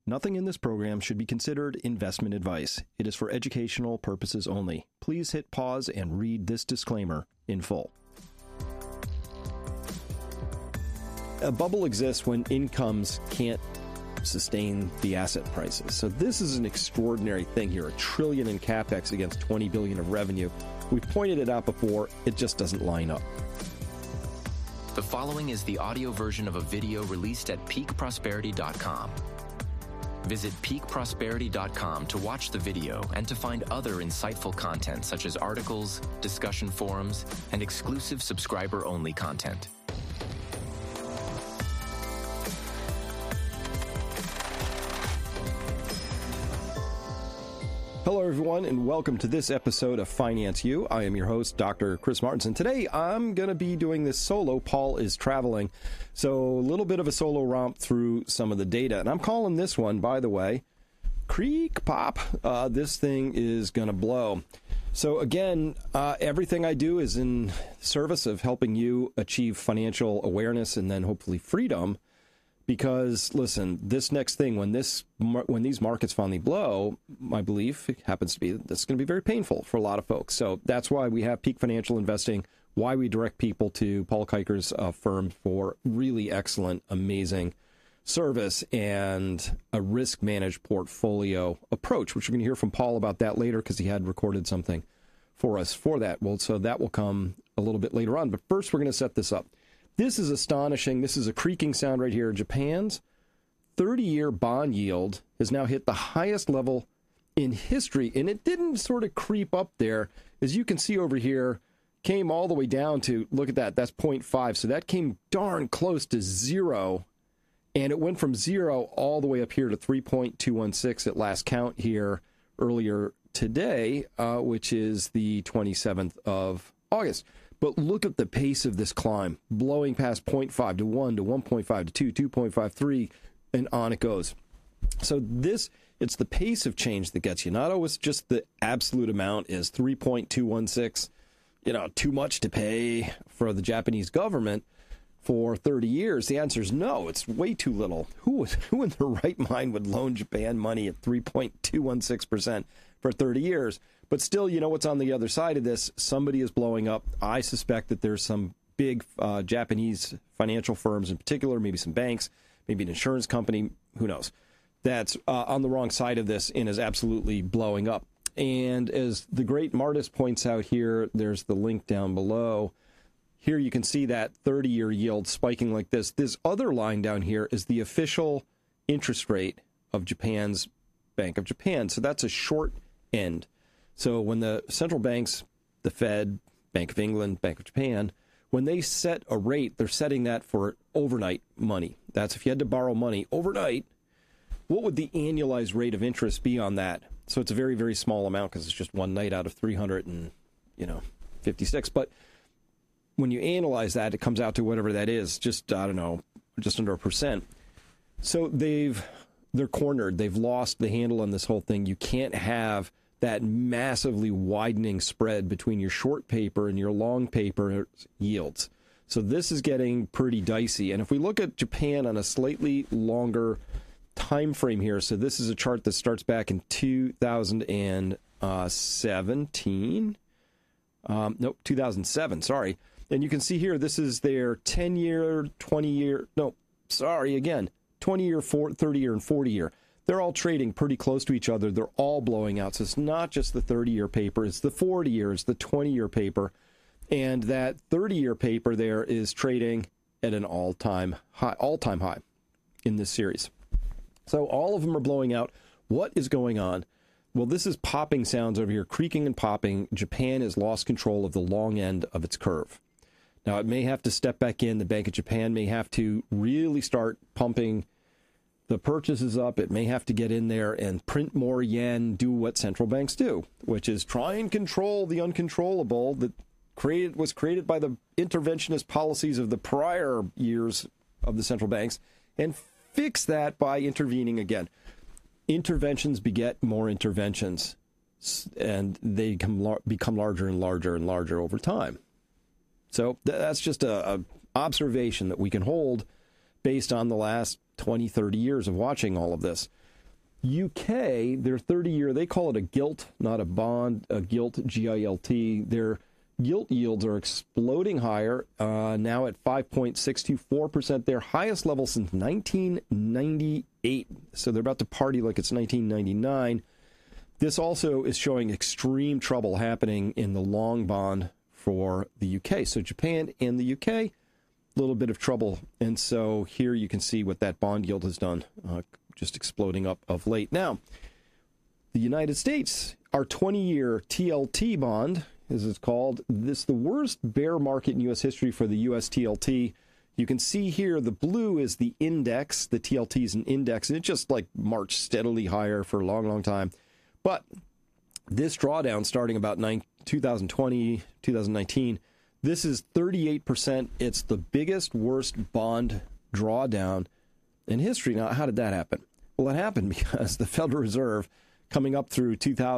Nothing in this program should be considered investment advice. It is for educational purposes only. Please hit pause and read this disclaimer in full. A bubble exists when incomes can't sustain the asset prices. So this is an extraordinary thing here, $1 trillion in capex against $20 billion of revenue. We've pointed it out before, it just doesn't line up. The following is the audio version of a video released at peakprosperity.com. Visit peakprosperity.com to watch the video and to find other insightful content such as articles, discussion forums, and exclusive subscriber-only content. Hello, everyone, and welcome to this episode of Finance U. I am your host, Dr. Chris Martenson. Today, I'm going to be doing this solo. Paul is traveling, so a little bit of a solo romp through some of the data. And I'm calling this one, by the way, Creek Pop. This thing is going to blow. So again, everything I do is in service of helping you achieve financial awareness and then hopefully freedom. Because, listen, this next thing, when these markets finally blow, my belief happens to be that this is going to be very painful for a lot of folks. So that's why we have Peak Financial Investing, why we direct people to Paul Kiker's firm for really excellent, amazing service and a risk-managed portfolio approach, which we're going to hear from Paul about that later because he had recorded something for us for that. Well, so that will come a little bit later on. But first, we're going to set this up. This is astonishing. This is a creaking sound right here. Japan's 30-year bond yield has now hit the highest level in history, and it didn't sort of creep up there. As you can see over here, came all the way down to, look at that, that's 0.5. So that came darn close to zero, and it went from zero all the way up here to 3.216 at last count here earlier today, which is the 27th of August. But look at the pace of this climb, blowing past 0.5 to 1 to 1.5 to 2, 2.53, and on it goes. So it's the pace of change that gets you. Not always just the absolute amount is 3.216, too much to pay for the Japanese government for 30 years. The answer is no, it's way too little. Who in their right mind would loan Japan money at 3.216% for 30 years? But still, you know what's on the other side of this? Somebody is blowing up. I suspect that there's some big Japanese financial firms in particular, maybe some banks, maybe an insurance company, who knows, that's on the wrong side of this and is absolutely blowing up. And as the great Martis points out here, there's the link down below. Here you can see that 30-year yield spiking like this. This other line down here is the official interest rate of Japan's Bank of Japan. So that's a short end. So when the central banks, the Fed, Bank of England, Bank of Japan, when they set a rate, they're setting that for overnight money. That's if you had to borrow money overnight, what would the annualized rate of interest be on that? So it's a very, very small amount because it's just one night out of 356. But when you analyze that, it comes out to whatever that is, just under 1%. So they're cornered. They've lost the handle on this whole thing. You can't have that massively widening spread between your short paper and your long paper yields. So this is getting pretty dicey. And if we look at Japan on a slightly longer time frame here, so this is a chart that starts back in 2017. 2007, sorry. And you can see here, this is their 10-year, 20-year, 20-year, 30-year, and 40-year. They're all trading pretty close to each other. They're all blowing out. So it's not just the 30-year paper. It's the 40-year. It's the 20-year paper. And that 30-year paper there is trading at an all-time high in this series. So all of them are blowing out. What is going on? Well, this is popping sounds over here, creaking and popping. Japan has lost control of the long end of its curve. Now, it may have to step back in. The Bank of Japan may have to really start pumping the purchases up. It may have to get in there and print more yen, do what central banks do, which is try and control the uncontrollable that was created by the interventionist policies of the prior years of the central banks, and fix that by intervening again. Interventions beget more interventions, and they become larger and larger and larger over time. So that's just a observation that we can hold based on the last 20, 30 years of watching all of this. UK, their 30-year, they call it a gilt, not a bond, a gilt, G-I-L-T. Their gilt yields are exploding higher, now at 5.624%, their highest level since 1998. So they're about to party like it's 1999. This also is showing extreme trouble happening in the long bond for the UK. So Japan and the UK, a little bit of trouble. And so here you can see what that bond yield has done, just exploding up of late. Now, the United States, our 20-year TLT bond, as it's called, this is the worst bear market in U.S. history for the U.S. TLT. You can see here the blue is the index. The TLT is an index, and it just like marched steadily higher for a long, long time. But this drawdown starting about 2020, 2019, this is 38%. It's the biggest, worst bond drawdown in history. Now, how did that happen? Well, it happened because the Federal Reserve, coming up through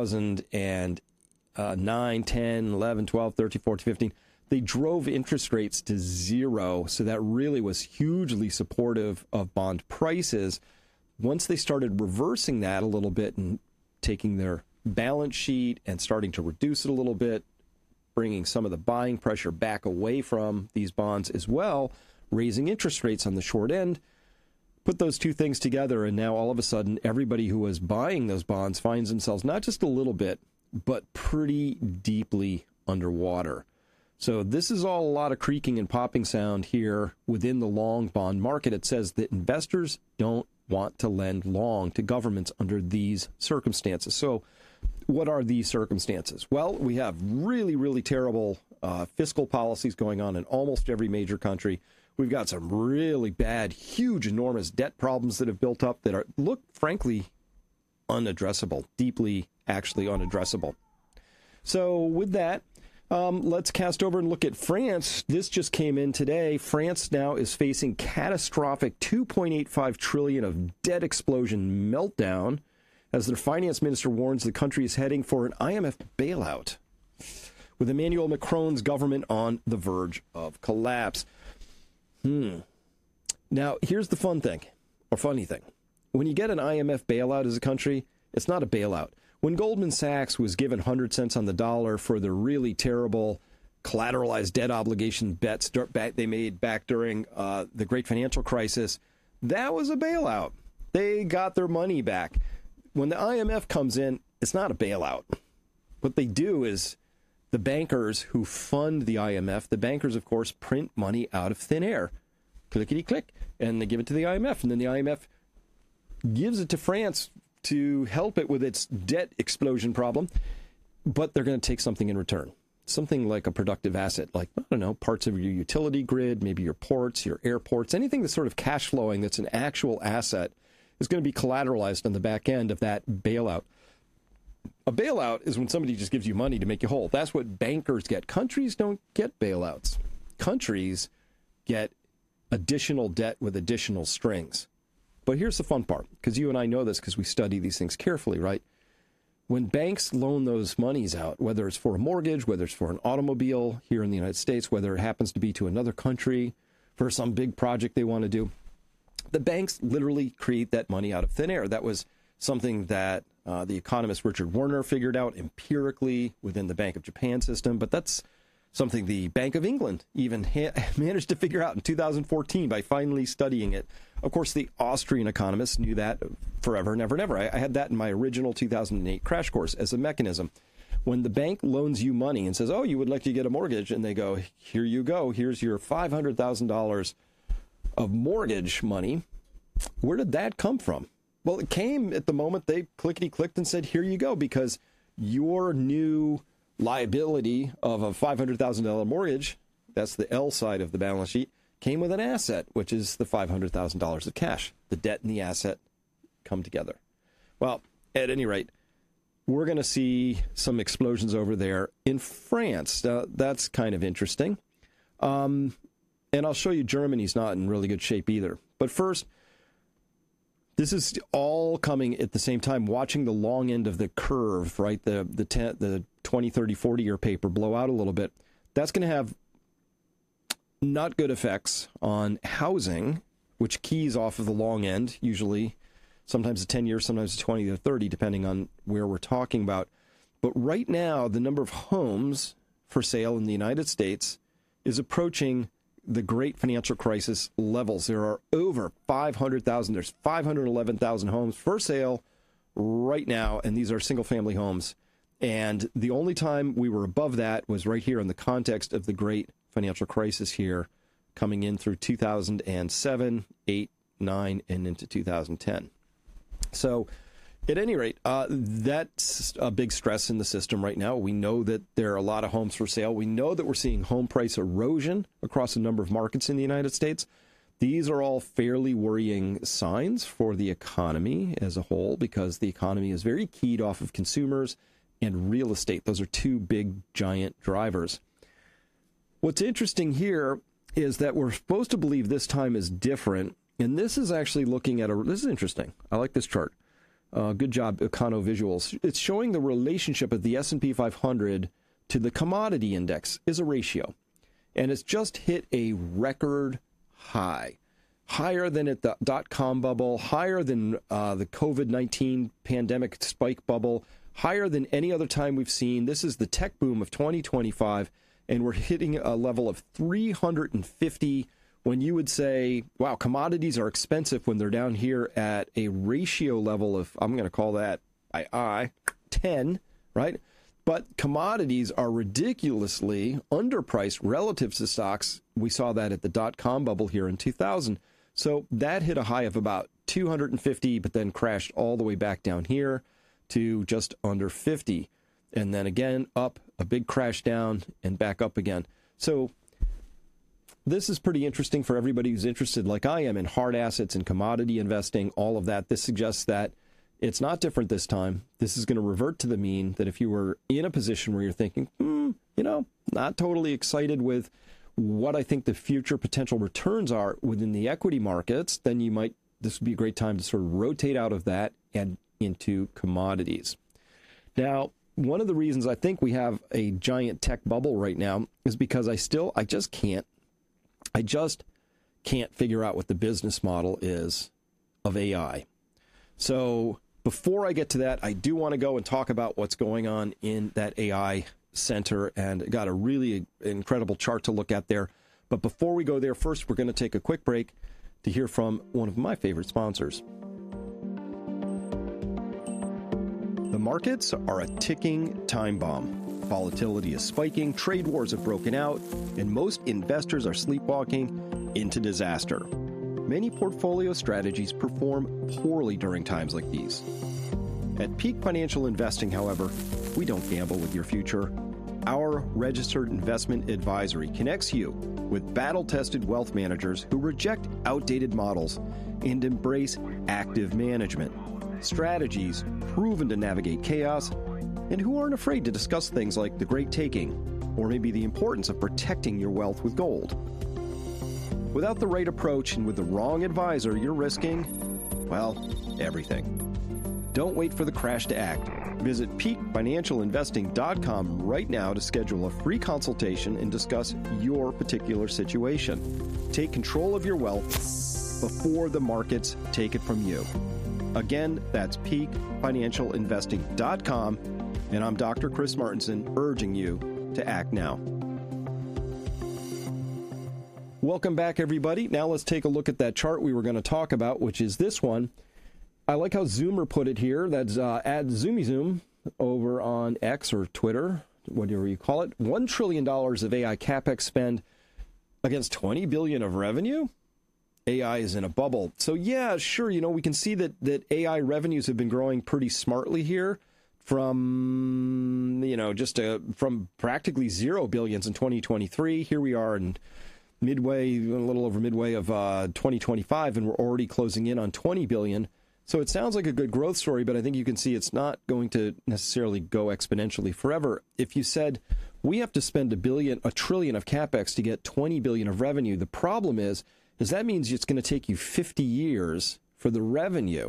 2009, 10, 11, 12, 13, 14, 15, they drove interest rates to zero. So that really was hugely supportive of bond prices. Once they started reversing that a little bit and taking their balance sheet and starting to reduce it a little bit, bringing some of the buying pressure back away from these bonds as well, raising interest rates on the short end, put those two things together, and now all of a sudden everybody who was buying those bonds finds themselves not just a little bit, but pretty deeply underwater. So this is all a lot of creaking and popping sound here within the long bond market. It says that investors don't want to lend long to governments under these circumstances. So what are these circumstances? Well, we have really, really terrible fiscal policies going on in almost every major country. We've got some really bad, huge, enormous debt problems that have built up that look, frankly, unaddressable, deeply, actually unaddressable. So with that, let's cast over and look at France. This just came in today. France now is facing catastrophic $2.85 trillion of debt explosion meltdown as their finance minister warns the country is heading for an IMF bailout, with Emmanuel Macron's government on the verge of collapse. Now, here's the funny thing. When you get an IMF bailout as a country, it's not a bailout. When Goldman Sachs was given 100 cents on the dollar for the really terrible collateralized debt obligation bets they made back during the great financial crisis, that was a bailout. They got their money back. When the IMF comes in, it's not a bailout. What they do is the bankers who fund the IMF, the bankers, of course, print money out of thin air. Clickety-click, and they give it to the IMF. And then the IMF gives it to France to help it with its debt explosion problem. But they're going to take something in return. Something like a productive asset, like, I don't know, parts of your utility grid, maybe your ports, your airports, anything that's sort of cash flowing that's an actual asset is going to be collateralized on the back end of that bailout. A bailout is when somebody just gives you money to make you whole. That's what bankers get. Countries don't get bailouts. Countries get additional debt with additional strings. But here's the fun part, because you and I know this because we study these things carefully, right? When banks loan those monies out, whether it's for a mortgage, whether it's for an automobile here in the United States, whether it happens to be to another country for some big project they want to do, the banks literally create that money out of thin air. That was something that the economist Richard Werner figured out empirically within the Bank of Japan system, but that's something the Bank of England even managed to figure out in 2014 by finally studying it. Of course, the Austrian economists knew that forever and ever and ever. I had that in my original 2008 crash course as a mechanism. When the bank loans you money and says, oh, you would like to get a mortgage, and they go, here you go, here's your $500,000 of mortgage money, where did that come from? Well, it came at the moment they clickety-clicked and said, here you go, because your new liability of a $500,000 mortgage, that's the L side of the balance sheet, came with an asset, which is the $500,000 of cash. The debt and the asset come together. Well, at any rate, we're going to see some explosions over there in France. That's kind of interesting. And I'll show you Germany's not in really good shape either. But first, this is all coming at the same time, watching the long end of the curve, right? The 20, 30, 40-year paper blow out a little bit. That's going to have not good effects on housing, which keys off of the long end, usually sometimes a 10 years, sometimes a 20 or 30, depending on where we're talking about. But right now, the number of homes for sale in the United States is approaching the great financial crisis levels. There are over 500,000. There's 511,000 homes for sale right now, and these are single-family homes. And the only time we were above that was right here in the context of the great financial crisis here, coming in through 2007, 8, 9, and into 2010. So at any rate, that's a big stress in the system right now. We know that there are a lot of homes for sale. We know that we're seeing home price erosion across a number of markets in the United States. These are all fairly worrying signs for the economy as a whole, because the economy is very keyed off of consumers and real estate. Those are two big, giant drivers. What's interesting here is that we're supposed to believe this time is different. And this is actually looking at this is interesting. I like this chart. Good job, Econo Visuals. It's showing the relationship of the S&P 500 to the commodity index is a ratio. And it's just hit a record high. Higher than at the dot-com bubble, higher than the COVID-19 pandemic spike bubble, higher than any other time we've seen. This is the tech boom of 2025, and we're hitting a level of 350 when you would say, wow, commodities are expensive when they're down here at a ratio level of, I'm going to call that 10, right? But commodities are ridiculously underpriced relative to stocks. We saw that at the dot-com bubble here in 2000. So that hit a high of about 250, but then crashed all the way back down here to just under 50. And then again, up, a big crash down, and back up again. So this is pretty interesting for everybody who's interested, like I am, in hard assets and commodity investing, all of that. This suggests that it's not different this time. This is going to revert to the mean, that if you were in a position where you're thinking, not totally excited with what I think the future potential returns are within the equity markets, then this would be a great time to sort of rotate out of that and into commodities. Now, one of the reasons I think we have a giant tech bubble right now is because I just can't figure out what the business model is of AI. So before I get to that, I do want to go and talk about what's going on in that AI center, and got a really incredible chart to look at there. But before we go there, first we're going to take a quick break to hear from one of my favorite sponsors. The markets are a ticking time bomb. Volatility is spiking, trade wars have broken out, and most investors are sleepwalking into disaster. Many portfolio strategies perform poorly during times like these. At Peak Financial Investing, however, we don't gamble with your future. Our registered investment advisory connects you with battle-tested wealth managers who reject outdated models and embrace active management, strategies proven to navigate chaos, and who aren't afraid to discuss things like the great taking, or maybe the importance of protecting your wealth with gold. Without the right approach and with the wrong advisor, you're risking, everything. Don't wait for the crash to act. Visit peakfinancialinvesting.com right now to schedule a free consultation and discuss your particular situation. Take control of your wealth before the markets take it from you. Again, that's peakfinancialinvesting.com, and I'm Dr. Chris Martenson, urging you to act now. Welcome back, everybody. Now let's take a look at that chart we were going to talk about, which is this one. I like how Zoomer put it here. That's at ZoomiZoom over on X or Twitter, whatever you call it. $1 trillion of AI CapEx spend against $20 billion of revenue. AI is in a bubble. So yeah, sure, we can see that AI revenues have been growing pretty smartly here from, from practically $0 billion in 2023. Here we are in a little over midway of 2025, and we're already closing in on $20 billion. So it sounds like a good growth story, but I think you can see it's not going to necessarily go exponentially forever. If you said we have to spend $1 trillion of CapEx to get $20 billion of revenue, the problem is that means it's going to take you 50 years for the revenue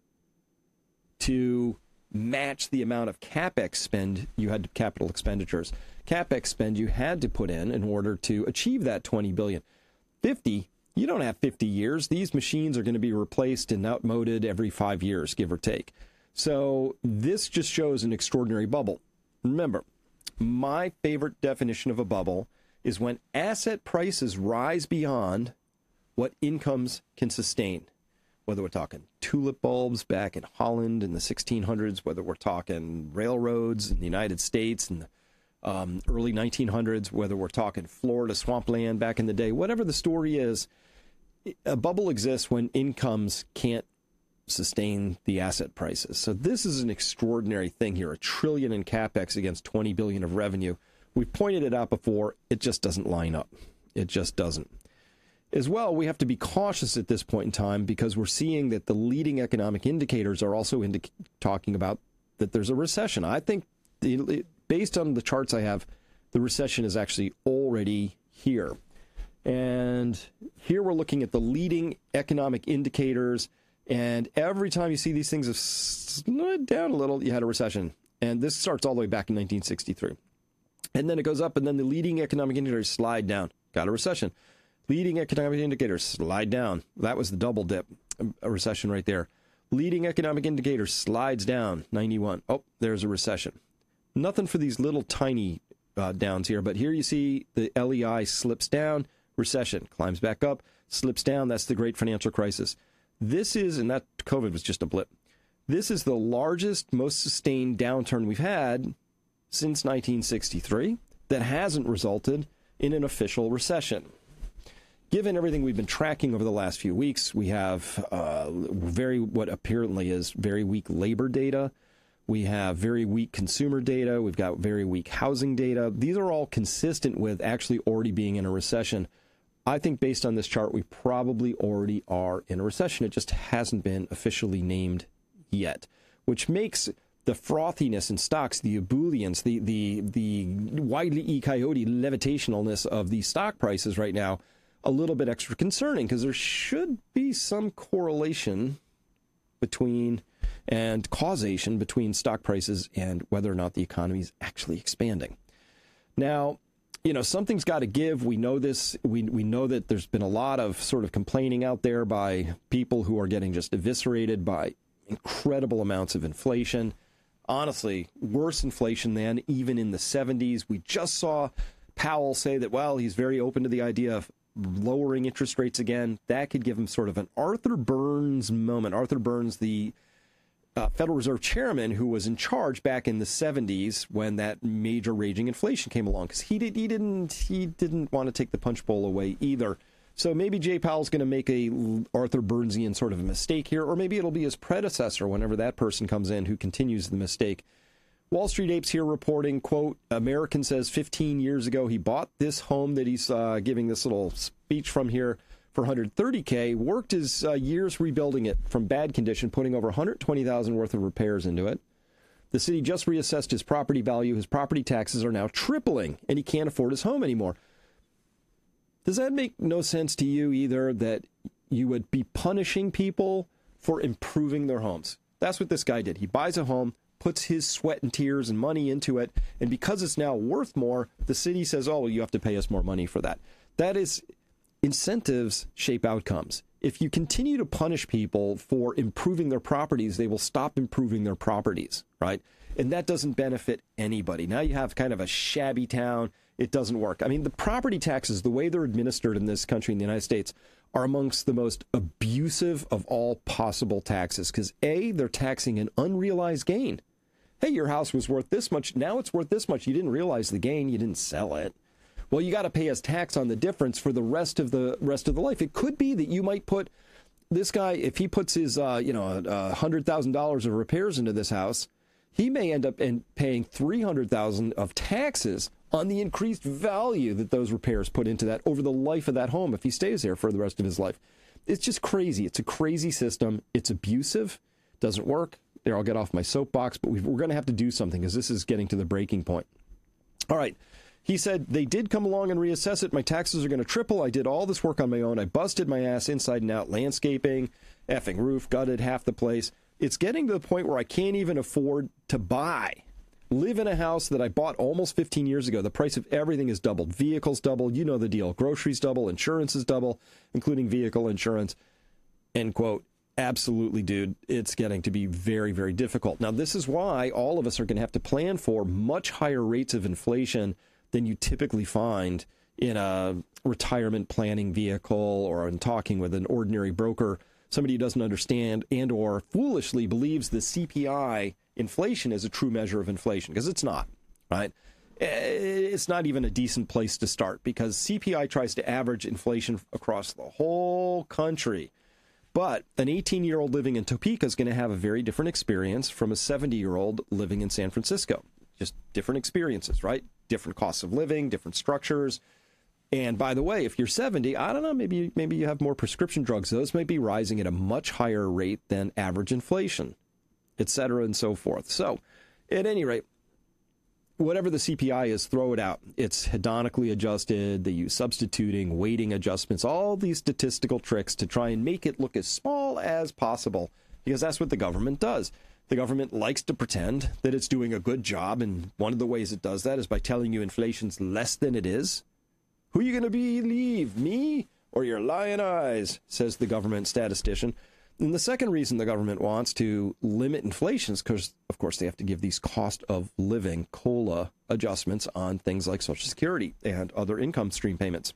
to match the amount of CapEx spend you had, capital expenditures, CapEx spend you had to put in order to achieve that $20 billion. 50 You don't have 50 years. These machines are going to be replaced and outmoded every 5 years, give or take. So this just shows an extraordinary bubble. Remember, my favorite definition of a bubble is when asset prices rise beyond what incomes can sustain. Whether we're talking tulip bulbs back in Holland in the 1600s, whether we're talking railroads in the United States in the early 1900s, whether we're talking Florida swampland back in the day, whatever the story is, a bubble exists when incomes can't sustain the asset prices. So this is an extraordinary thing here, $1 trillion in capex against $20 billion of revenue. We've pointed it out before. It just doesn't line up. It just doesn't. As well, we have to be cautious at this point in time because we're seeing that the leading economic indicators are also talking about that there's a recession. I think, based on the charts I have, the recession is actually already here. And here we're looking at the leading economic indicators, and every time you see these things have slid down a little, you had a recession. And this starts all the way back in 1963. And then it goes up, and then the leading economic indicators slide down. Got a recession. Leading economic indicators slide down. That was the double dip, a recession right there. Leading economic indicators slides down, 91. Oh, there's a recession. Nothing for these little tiny downs here, but here you see the LEI slips down, recession, climbs back up, slips down. That's the great financial crisis. This is, and that COVID was just a blip. This is the largest, most sustained downturn we've had since 1963 that hasn't resulted in an official recession. Given everything we've been tracking over the last few weeks, we have what apparently is very weak labor data. We have very weak consumer data. We've got very weak housing data. These are all consistent with actually already being in a recession. I think based on this chart, we probably already are in a recession. It just hasn't been officially named yet, which makes the frothiness in stocks, the ebullience, the widely e-coyote levitationalness of these stock prices right now a little bit extra concerning, because there should be some correlation between and causation between stock prices and whether or not the economy is actually expanding. Now, something's got to give. We know this. We know that there's been a lot of sort of complaining out there by people who are getting just eviscerated by incredible amounts of inflation. Honestly, worse inflation than even in the 70s. We just saw Powell say that, well, he's very open to the idea of lowering interest rates again. That could give him sort of an Arthur Burns moment. Arthur Burns, the Federal Reserve chairman who was in charge back in the 70s when that major raging inflation came along, because he didn't want to take the punch bowl away either. So maybe Jay Powell's going to make a Arthur Burnsian sort of a mistake here, or maybe it'll be his predecessor whenever that person comes in who continues the mistake. Wall Street Apes here reporting, quote, American says 15 years ago he bought this home that he's giving this little speech from here for $130K, worked his years rebuilding it from bad condition, putting over $120,000 worth of repairs into it. The city just reassessed his property value. His property taxes are now tripling, and he can't afford his home anymore. Does that make no sense to you either, that you would be punishing people for improving their homes? That's what this guy did. He buys a home, puts his sweat and tears and money into it, and because it's now worth more, the city says, oh, well, you have to pay us more money for that. That is, incentives shape outcomes. If you continue to punish people for improving their properties, they will stop improving their properties, right? And that doesn't benefit anybody. Now you have kind of a shabby town. It doesn't work. I mean, the property taxes, the way they're administered in this country, in the United States, are amongst the most abusive of all possible taxes. Because A, they're taxing an unrealized gain. Hey, your house was worth this much. Now it's worth this much. You didn't realize the gain. You didn't sell it. Well, you got to pay us tax on the difference for the rest of the life. It could be that you might put this guy, if he puts his, $100,000 of repairs into this house, he may end up paying $300,000 of taxes on the increased value that those repairs put into that over the life of that home if he stays there for the rest of his life. It's just crazy. It's a crazy system. It's abusive. Doesn't work. There, I'll get off my soapbox, but we're going to have to do something because this is getting to the breaking point. All right. He said, they did come along and reassess it. My taxes are going to triple. I did all this work on my own. I busted my ass inside and out, landscaping, effing roof, gutted half the place. It's getting to the point where I can't even afford to buy, live in a house that I bought almost 15 years ago. The price of everything is doubled. Vehicles doubled. You know the deal. Groceries double. Insurance is double, including vehicle insurance. End quote. Absolutely, dude. It's getting to be very, very difficult. Now, this is why all of us are going to have to plan for much higher rates of inflation than you typically find in a retirement planning vehicle or in talking with an ordinary broker, somebody who doesn't understand and or foolishly believes the CPI inflation is a true measure of inflation, because it's not, right? It's not even a decent place to start, because CPI tries to average inflation across the whole country. But an 18-year-old living in Topeka is going to have a very different experience from a 70-year-old living in San Francisco. Just different experiences, right? Different costs of living, different structures. And by the way, if you're 70, I don't know, maybe you have more prescription drugs. Those may be rising at a much higher rate than average inflation, et cetera, and so forth. So at any rate, whatever the CPI is, throw it out. It's hedonically adjusted. They use substituting, weighting adjustments, all these statistical tricks to try and make it look as small as possible, because that's what the government does. The government likes to pretend that it's doing a good job, and one of the ways it does that is by telling you inflation's less than it is. Who are you going to believe, me or your lying eyes, says the government statistician. And the second reason the government wants to limit inflation is because, of course, they have to give these cost of living, COLA, adjustments on things like Social Security and other income stream payments.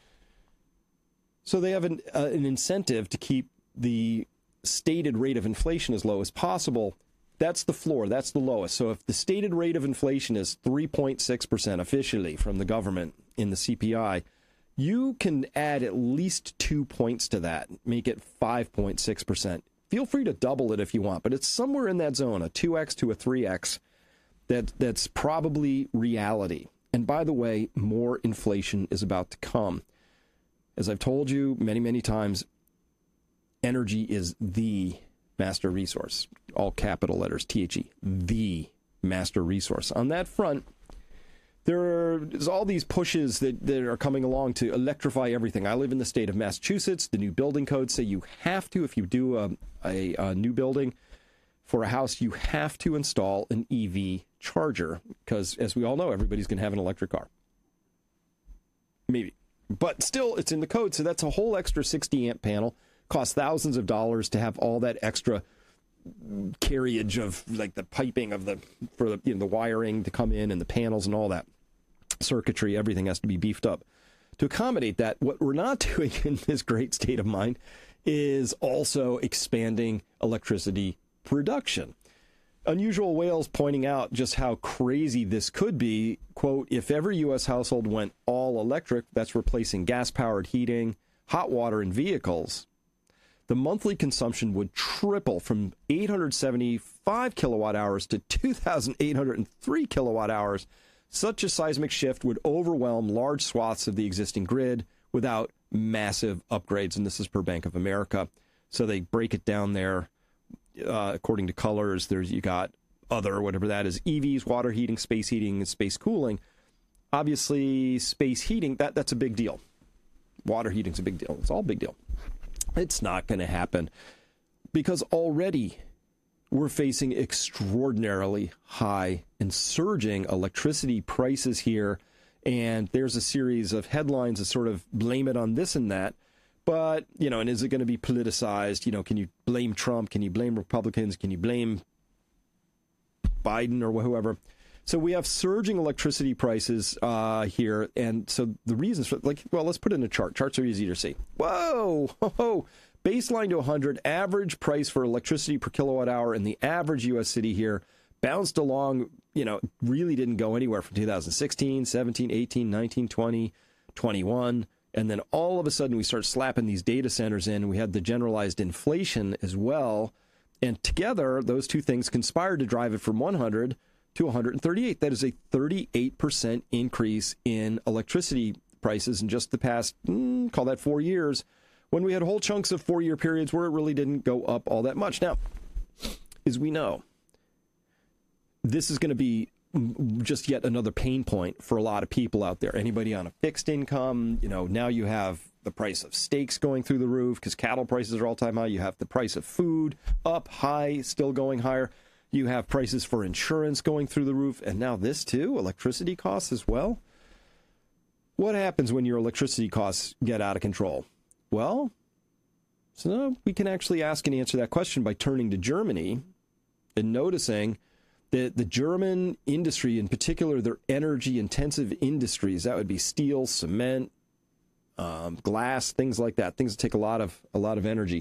So they have an incentive to keep the stated rate of inflation as low as possible. That's the floor. That's the lowest. So if the stated rate of inflation is 3.6% officially from the government in the CPI, you can add at least 2 points to that, make it 5.6%. Feel free to double it if you want, but it's somewhere in that zone, a 2x to a 3x. That's probably reality. And by the way, more inflation is about to come. As I've told you many, many times, energy is the master resource. All capital letters, THE, the master resource. On that front, there's all these pushes that are coming along to electrify everything. I live in the state of Massachusetts. The new building codes say you have to, if you do a new building for a house, you have to install an EV charger, because, as we all know, everybody's going to have an electric car. Maybe. But still, it's in the code, so that's a whole extra 60-amp panel. Costs thousands of dollars to have all that extra carriage of, like, the piping of the wiring to come in and the panels and all that. Circuitry, everything has to be beefed up. To accommodate that, what we're not doing in this great state of mind is also expanding electricity production. Unusual Whales pointing out just how crazy this could be. Quote, if every U.S. household went all electric, that's replacing gas-powered heating, hot water, and vehicles, the monthly consumption would triple from 875 kilowatt hours to 2,803 kilowatt hours. Such a seismic shift would overwhelm large swaths of the existing grid without massive upgrades. And this is per Bank of America. So they break it down there according to colors. You got other, whatever that is, EVs, water heating, and space cooling. Obviously, space heating, that's a big deal. Water heating's a big deal. It's all a big deal. It's not going to happen because already we're facing extraordinarily high and surging electricity prices here. And there's a series of headlines that sort of blame it on this and that. But, and is it going to be politicized? Can you blame Trump? Can you blame Republicans? Can you blame Biden or whoever? So we have surging electricity prices here. And so the reasons for, let's put it in a chart. Charts are easy to see. Whoa! Baseline to 100, average price for electricity per kilowatt hour in the average U.S. city here bounced along, really didn't go anywhere from 2016, 17, 18, 19, 20, 21. And then all of a sudden we start slapping these data centers in, and we had the generalized inflation as well. And together, those two things conspired to drive it from 100 to 138. That is a 38% increase in electricity prices in just the past, call that 4 years, when we had whole chunks of 4-year periods where it really didn't go up all that much. Now, as we know, this is going to be just yet another pain point for a lot of people out there. Anybody on a fixed income, now you have the price of steaks going through the roof because cattle prices are all-time high. You have the price of food up high, still going higher. You have prices for insurance going through the roof, and now this too, electricity costs as well. What happens when your electricity costs get out of control? Well, so we can actually ask and answer that question by turning to Germany and noticing that the German industry, in particular their energy-intensive industries, that would be steel, cement, glass, things like that, things that take a lot of energy.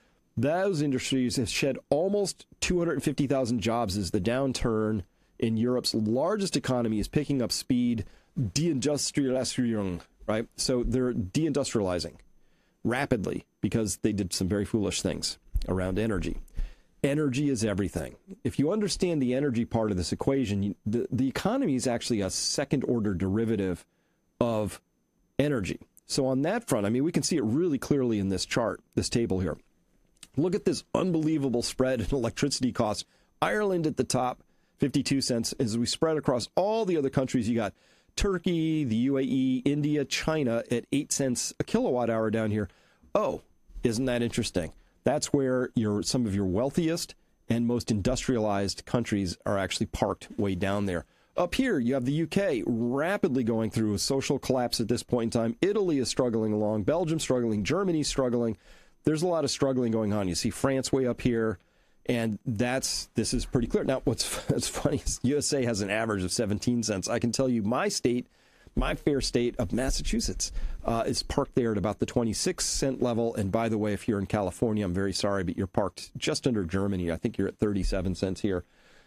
Those industries have shed almost 250,000 jobs as the downturn in Europe's largest economy is picking up speed. Deindustrialisierung, right? So they're deindustrializing rapidly because they did some very foolish things around energy. Energy is everything. If you understand the energy part of this equation, the economy is actually a second-order derivative of energy. So on that front, I mean, we can see it really clearly in this chart, this table here. Look at this unbelievable spread in electricity costs. Ireland at the top, 52 cents. As we spread across all the other countries, you got Turkey, the UAE, India, China at 8 cents a kilowatt hour down here. Oh, isn't that interesting? That's where some of your wealthiest and most industrialized countries are actually parked way down there. Up here, you have the UK rapidly going through a social collapse at this point in time. Italy is struggling along. Belgium struggling. Germany struggling. There's a lot of struggling going on. You see France way up here, and this is pretty clear. Now, what's funny is USA has an average of 17 cents. I can tell you my state, my fair state of Massachusetts, is parked there at about the 26-cent level. And by the way, if you're in California, I'm very sorry, but you're parked just under Germany. I think you're at 37 cents here.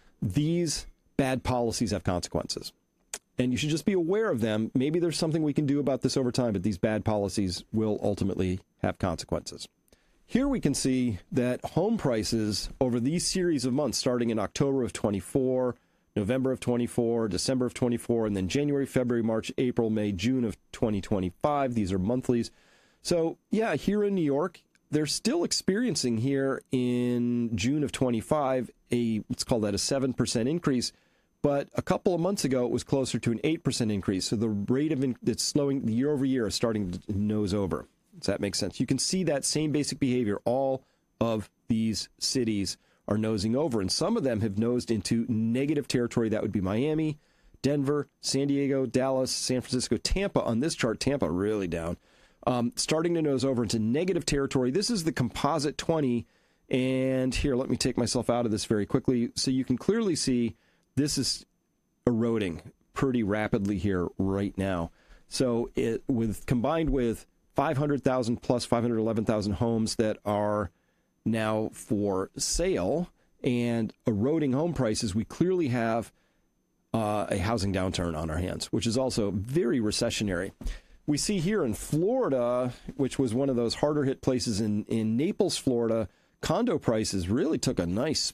These bad policies have consequences, and you should just be aware of them. Maybe there's something we can do about this over time, but these bad policies will ultimately have consequences. Here we can see that home prices over these series of months, starting in October of 24, November of 24, December of 24, and then January, February, March, April, May, June of 2025. These are monthlies. So, yeah, here in New York, they're still experiencing here in June of 25 let's call that a 7% increase. But a couple of months ago, it was closer to an 8% increase. So the rate of that's slowing year over year is starting to nose over. Does that make sense? You can see that same basic behavior. All of these cities are nosing over, and some of them have nosed into negative territory. That would be Miami, Denver, San Diego, Dallas, San Francisco, Tampa. On this chart, Tampa really down. Starting to nose over into negative territory. This is the composite 20. And here, let me take myself out of this very quickly. So you can clearly see this is eroding pretty rapidly here right now. So combined with 500,000 plus 511,000 homes that are now for sale and eroding home prices, we clearly have a housing downturn on our hands, which is also very recessionary. We see here in Florida, which was one of those harder hit places in Naples, Florida, condo prices really took a nice,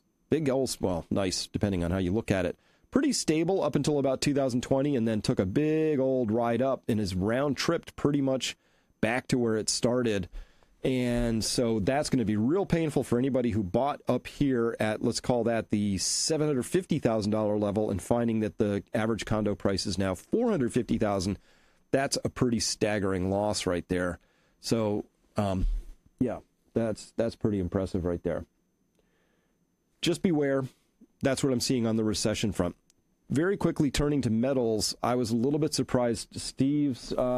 nice, depending on how you look at it, pretty stable up until about 2020, and then took a big old ride up and is round-tripped pretty much back to where it started. And so that's going to be real painful for anybody who bought up here at, let's call that the $750,000 level, and finding that the average condo price is now $450,000. That's a pretty staggering loss right there. So, yeah, that's pretty impressive right there. Just beware. That's what I'm seeing on the recession front. Very quickly turning to metals, I was a little bit surprised. Steve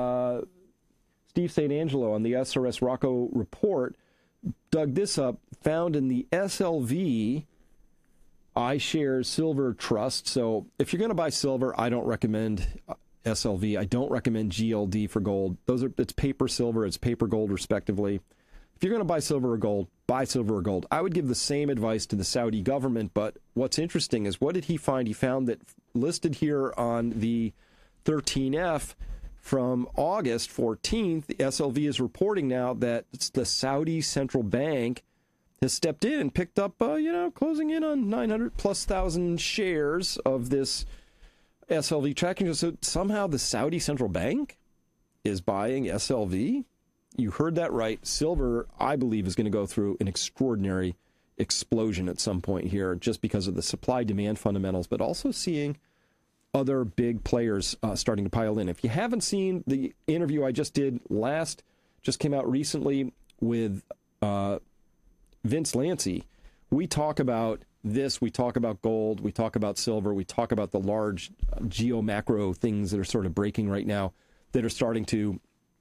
St. Angelo on the SRS Rocco report dug this up, found in the SLV iShares Silver Trust. So if you're going to buy silver, I don't recommend SLV. I don't recommend GLD for gold. It's paper silver, it's paper gold, respectively. If you're going to buy silver or gold, buy silver or gold. I would give the same advice to the Saudi government, but what's interesting is, what did he find? He found that listed here on the 13F from August 14th, the SLV is reporting now that the Saudi central bank has stepped in and picked up, closing in on 900,000+ shares of this SLV tracking. So somehow the Saudi central bank is buying SLV. You heard that right. Silver, I believe, is going to go through an extraordinary explosion at some point here, just because of the supply-demand fundamentals, but also seeing other big players starting to pile in. If you haven't seen the interview I just did just came out recently with Vince Lanci, we talk about this, we talk about gold, we talk about silver, we talk about the large geo-macro things that are sort of breaking right now that are starting to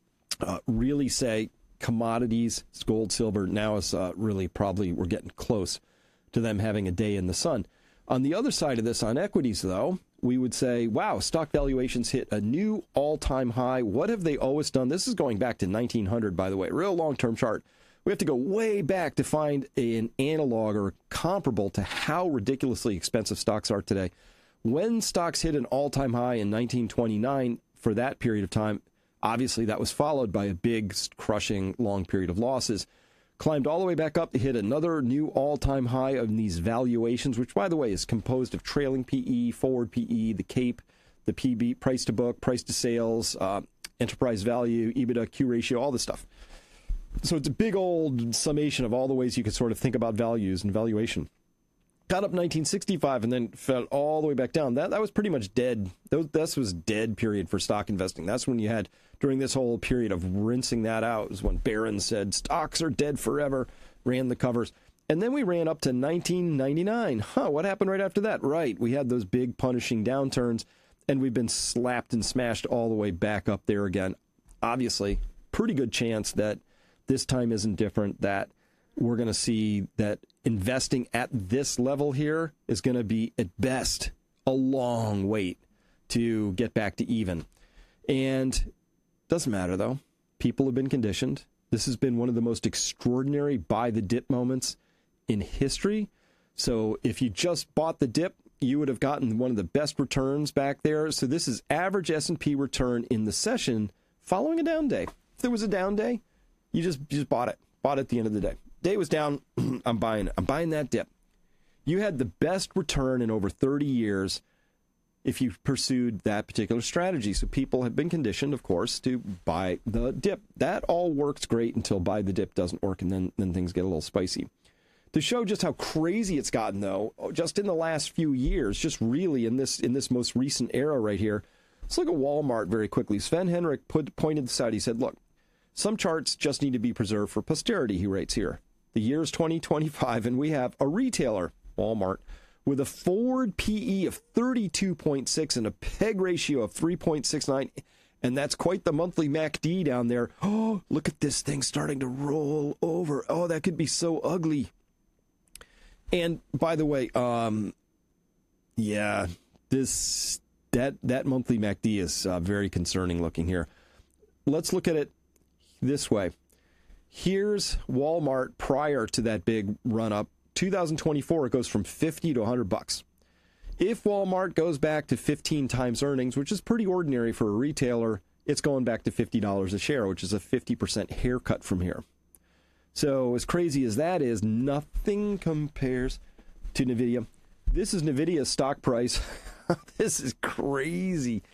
really say commodities, gold, silver, now is really probably we're getting close to them having a day in the sun. On the other side of this, on equities, though, we would say, wow, stock valuations hit a new all-time high. What have they always done? This is going back to 1900, by the way, real long-term chart. We have to go way back to find an analog or comparable to how ridiculously expensive stocks are today. When stocks hit an all-time high in 1929, for that period of time, obviously that was followed by a big, crushing, long period of losses. Climbed all the way back up to hit another new all-time high of these valuations, which, by the way, is composed of trailing PE, forward PE, the CAPE, the PB, price to book, price to sales, enterprise value, EBITDA, Q ratio, all this stuff. So it's a big old summation of all the ways you could sort of think about values and valuation. Got up 1965 and then fell all the way back down. That was pretty much dead. This was dead period for stock investing. That's when you had, during this whole period of rinsing that out, is when Barron said stocks are dead forever, ran the covers. And then we ran up to 1999. What happened right after that? Right, we had those big punishing downturns, and we've been slapped and smashed all the way back up there again. Obviously, pretty good chance that this time isn't different, that we're going to see that investing at this level here is going to be, at best, a long wait to get back to even. And doesn't matter, though. People have been conditioned. This has been one of the most extraordinary buy-the-dip moments in history. So if you just bought the dip, you would have gotten one of the best returns back there. So this is average S&P return in the session following a down day. If there was a down day, you just bought it. Bought it at the end of the day. Day was down, I'm buying it. I'm buying that dip. You had the best return in over 30 years if you pursued that particular strategy. So people have been conditioned, of course, to buy the dip. That all works great until buy the dip doesn't work, and then things get a little spicy. To show just how crazy it's gotten, though, just in the last few years, just really in this most recent era right here, let's look at Walmart very quickly. Sven Henrik pointed this out. He said, look, some charts just need to be preserved for posterity, he writes here. The year's 2025, and we have a retailer, Walmart, with a forward PE of 32.6 and a PEG ratio of 3.69, and that's quite the monthly MACD down there. Oh, look at this thing starting to roll over. Oh, that could be so ugly. And by the way, that monthly MACD is very concerning looking here. Let's look at it this way. Here's Walmart prior to that big run-up. 2024, it goes from $50 to $100. If Walmart goes back to 15 times earnings, which is pretty ordinary for a retailer, it's going back to $50 a share, which is a 50% haircut from here. So as crazy as that is, nothing compares to NVIDIA. This is NVIDIA's stock price. This is crazy.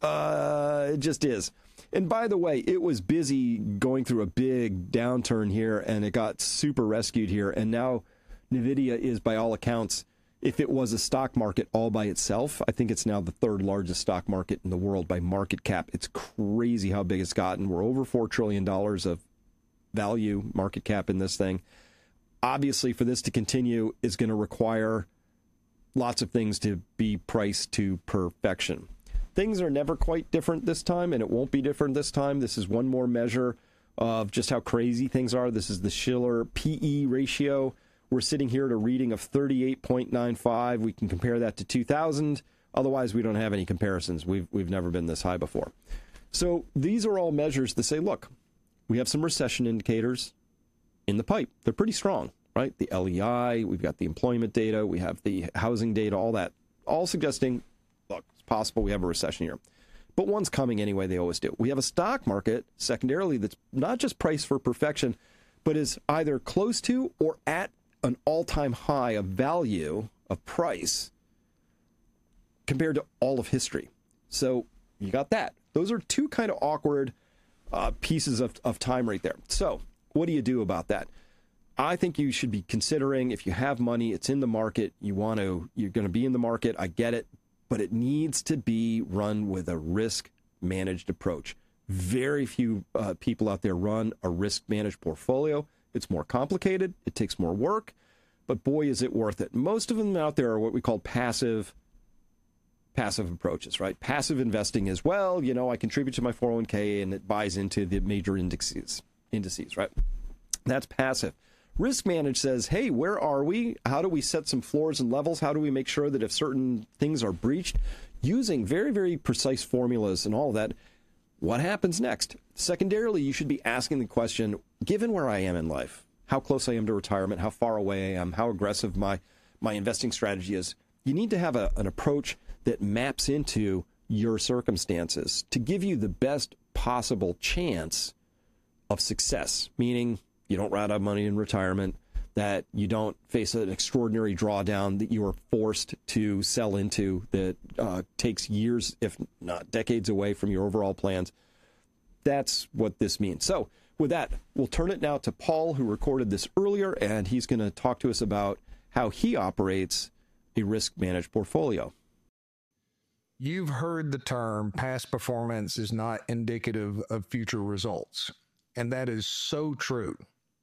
It just is. And by the way, it was busy going through a big downturn here, and it got super rescued here. And now NVIDIA is, by all accounts, if it was a stock market all by itself, I think it's now the third largest stock market in the world by market cap. It's crazy how big it's gotten. We're over $4 trillion of value market cap in this thing. Obviously, for this to continue is going to require lots of things to be priced to perfection. Things are never quite different this time, and it won't be different this time. This is one more measure of just how crazy things are. This is the Shiller PE ratio. We're sitting here at a reading of 38.95. We can compare that to 2000. Otherwise, we don't have any comparisons. We've never been this high before. So these are all measures to say, look, we have some recession indicators in the pipe. They're pretty strong, right? The LEI, we've got the employment data, we have the housing data, all that, all suggesting, look, it's possible we have a recession here. But one's coming anyway, they always do. We have a stock market, secondarily, that's not just priced for perfection, but is either close to or at an all-time high of value, of price, compared to all of history. So you got that. Those are two kind of awkward pieces of time right there. So what do you do about that? I think you should be considering, if you have money, it's in the market, you're going to be in the market, I get it, but it needs to be run with a risk-managed approach. Very few people out there run a risk-managed portfolio. It's more complicated. It takes more work. but boy, is it worth it. Most of them out there are what we call passive approaches, right? Passive investing is, well, I contribute to my 401k and it buys into the major indices, right? That's passive. Risk managed says, hey, where are we? How do we set some floors and levels? How do we make sure that if certain things are breached, using very, very precise formulas and all of that, what happens next? Secondarily, you should be asking the question, given where I am in life, how close I am to retirement, how far away I am, how aggressive my investing strategy is, you need to have an approach that maps into your circumstances to give you the best possible chance of success, meaning you don't run out of money in retirement, that you don't face an extraordinary drawdown that you are forced to sell into that takes years, if not decades, away from your overall plans. That's what this means. So with that, we'll turn it now to Paul, who recorded this earlier, and he's going to talk to us about how he operates a risk-managed portfolio. You've heard the term past performance is not indicative of future results, and that is so true.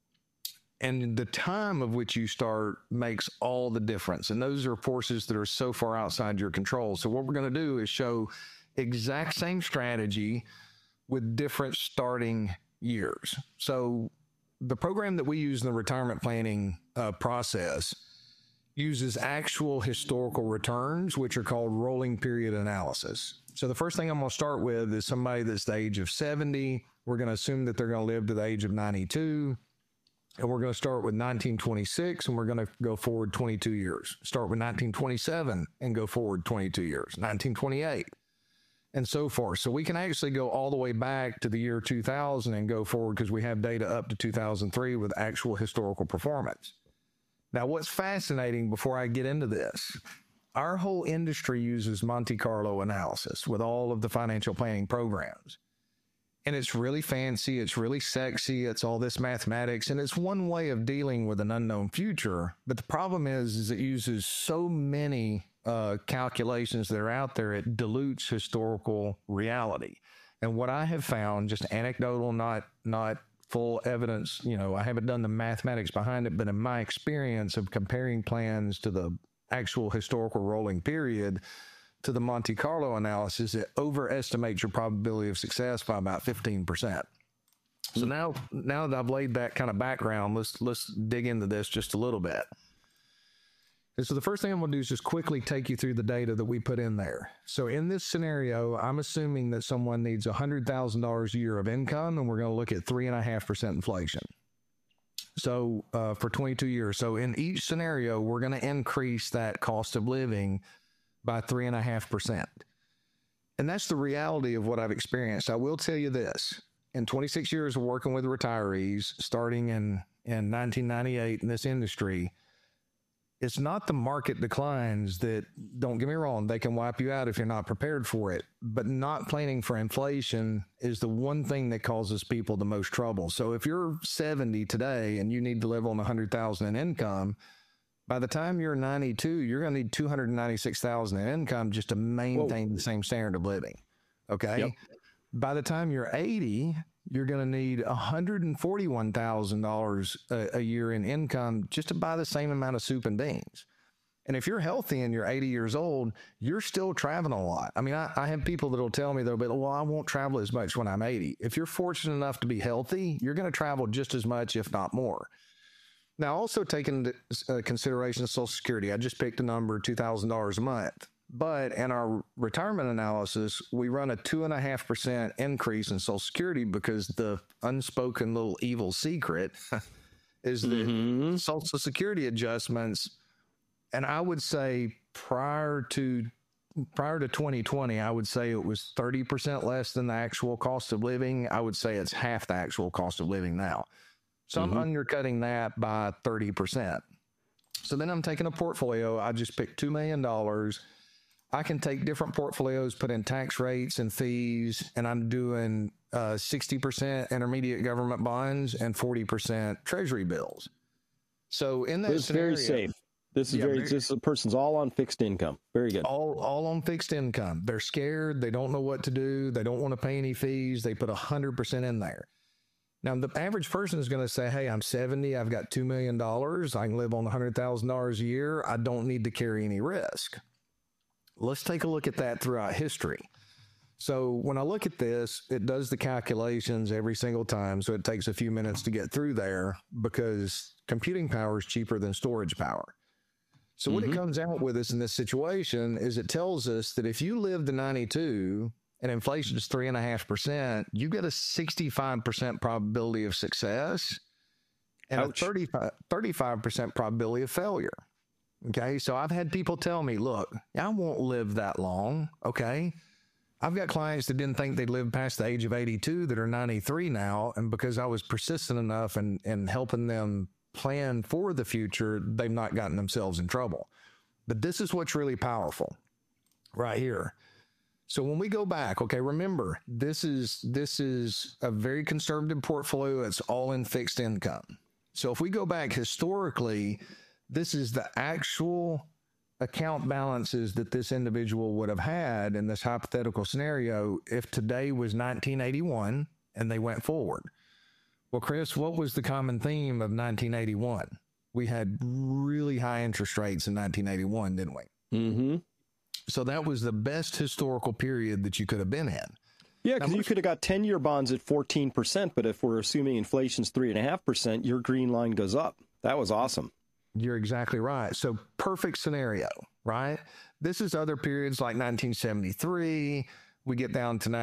And the time of which you start makes all the difference. And those are forces that are so far outside your control. So what we're going to do is show exact same strategy with different starting years. So the program that we use in the retirement planning process uses actual historical returns, which are called rolling period analysis. So the first thing I'm going to start with is somebody that's the age of 70. We're going to assume that they're going to live to the age of 92. And we're going to start with 1926, and we're going to go forward 22 years. Start with 1927 and go forward 22 years, 1928, and so forth. So we can actually go all the way back to the year 2000 and go forward because we have data up to 2003 with actual historical performance. Now, what's fascinating before I get into this, our whole industry uses Monte Carlo analysis with all of the financial planning programs. And it's really fancy, it's really sexy, it's all this mathematics, and it's one way of dealing with an unknown future. But the problem is it uses so many calculations that are out there, it dilutes historical reality. And what I have found, just anecdotal, not full evidence, I haven't done the mathematics behind it, but in my experience of comparing plans to the actual historical rolling period, to the Monte Carlo analysis, it overestimates your probability of success by about 15%. So now that I've laid that kind of background, let's dig into this just a little bit. And so the first thing I'm going to do is just quickly take you through the data that we put in there. So in this scenario, I'm assuming that someone needs $100,000 a year of income, and we're going to look at 3.5% inflation. So for 22 years. So in each scenario, we're going to increase that cost of living by 3.5%. And that's the reality of what I've experienced. I will tell you this. In 26 years of working with retirees, starting in 1998 in this industry, it's not the market declines that, don't get me wrong, they can wipe you out if you're not prepared for it. But not planning for inflation is the one thing that causes people the most trouble. So if you're 70 today and you need to live on $100,000 in income, by the time you're 92, you're going to need $296,000 in income just to maintain the same standard of living. Okay. Yep. By the time you're 80, you're going to need $141,000 a year in income just to buy the same amount of soup and beans. And if you're healthy and you're 80 years old, you're still traveling a lot. I mean, I have people that'll tell me, well, I won't travel as much when I'm 80. If you're fortunate enough to be healthy, you're going to travel just as much, if not more. Now, also taking into consideration Social Security, I just picked a number, $2,000 a month. But in our retirement analysis, we run a 2.5% increase in Social Security because the unspoken little evil secret is that Social Security adjustments, and I would say prior to 2020, I would say it was 30% less than the actual cost of living. I would say it's half the actual cost of living now. So I'm undercutting that by 30%. So then I'm taking a portfolio. I just picked $2 million. I can take different portfolios, put in tax rates and fees, and I'm doing 60% intermediate government bonds and 40% treasury bills. So in that scenario, very safe. This is this person's all on fixed income. Very good. All on fixed income. They're scared. They don't know what to do. They don't want to pay any fees. They put 100% in there. Now, the average person is going to say, hey, I'm 70, I've got $2 million, I can live on $100,000 a year, I don't need to carry any risk. Let's take a look at that throughout history. So when I look at this, it does the calculations every single time, so it takes a few minutes to get through there because computing power is cheaper than storage power. So what it comes out with us in this situation is it tells us that if you live to 92 and inflation is 3.5%, you get a 65% probability of success and Ouch. a 35% probability of failure. Okay, so I've had people tell me, look, I won't live that long. Okay, I've got clients that didn't think they'd live past the age of 82 that are 93 now, and because I was persistent enough in helping them plan for the future, they've not gotten themselves in trouble. But this is what's really powerful right here. So when we go back, okay, remember, this is a very conservative portfolio. It's all in fixed income. So if we go back historically, this is the actual account balances that this individual would have had in this hypothetical scenario if today was 1981 and they went forward. Well, Chris, what was the common theme of 1981? We had really high interest rates in 1981, didn't we? Mm-hmm. So that was the best historical period that you could have been in. Yeah, because you could have got 10-year bonds at 14%, but if we're assuming inflation's 3.5%, your green line goes up. That was awesome. You're exactly right. So perfect scenario, right? This is other periods like 1973. We get down to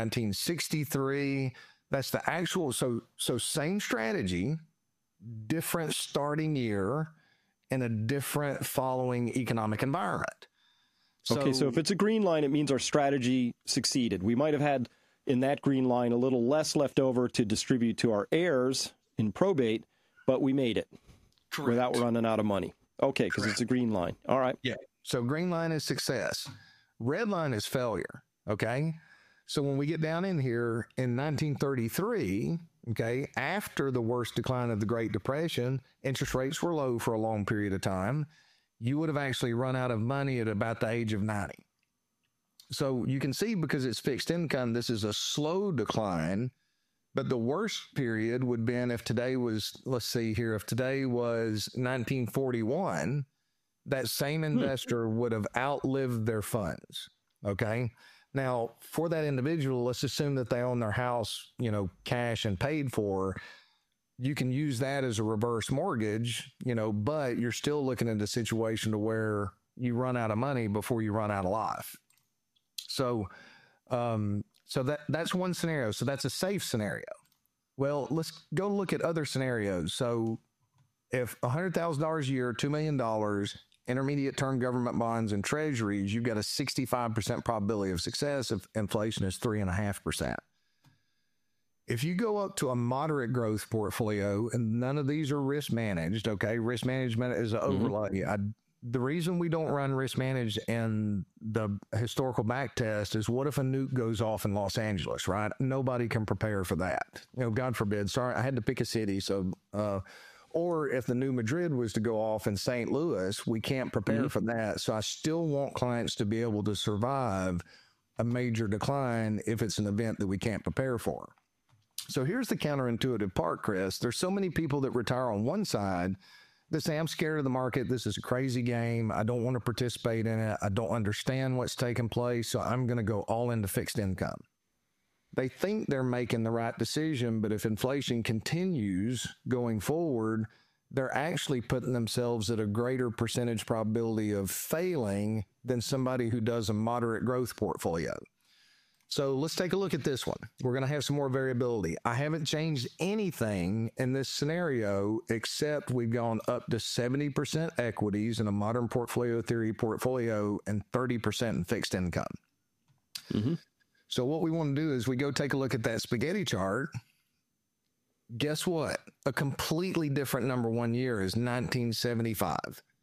1963. That's the actual, so same strategy, different starting year, and a different following economic environment. Okay, so if it's a green line, it means our strategy succeeded. We might have had in that green line a little less left over to distribute to our heirs in probate, but we made it. Correct. Without running out of money. Okay, because it's a green line. All right. Yeah. So green line is success. Red line is failure. Okay. So when we get down in here in 1933, okay, after the worst decline of the Great Depression, interest rates were low for a long period of time. You would have actually run out of money at about the age of 90. So you can see, because it's fixed income, this is a slow decline. But the worst period would have been if today was, let's see here, if today was 1941, that same investor would have outlived their funds. Okay. Now, for that individual, let's assume that they own their house, cash and paid for. You can use that as a reverse mortgage, but you're still looking at a situation to where you run out of money before you run out of life. So that's one scenario. So that's a safe scenario. Well, let's go look at other scenarios. So if $100,000 a year, $2 million, intermediate term government bonds and treasuries, you've got a 65% probability of success if inflation is 3.5%. If you go up to a moderate growth portfolio, and none of these are risk managed, okay? Risk management is an overlay. The reason we don't run risk managed in the historical back test is, what if a nuke goes off in Los Angeles, right? Nobody can prepare for that. God forbid. Sorry, I had to pick a city. So, or if the new Madrid was to go off in St. Louis, we can't prepare for that. So I still want clients to be able to survive a major decline if it's an event that we can't prepare for. So here's the counterintuitive part, Chris. There's so many people that retire on one side that say, I'm scared of the market. This is a crazy game. I don't want to participate in it. I don't understand what's taking place. So I'm going to go all into fixed income. They think they're making the right decision, but if inflation continues going forward, they're actually putting themselves at a greater percentage probability of failing than somebody who does a moderate growth portfolio. So let's take a look at this one. We're going to have some more variability. I haven't changed anything in this scenario except we've gone up to 70% equities in a modern portfolio theory portfolio and 30% in fixed income. So what we want to do is we go take a look at that spaghetti chart. Guess what? A completely different number one year is 1975.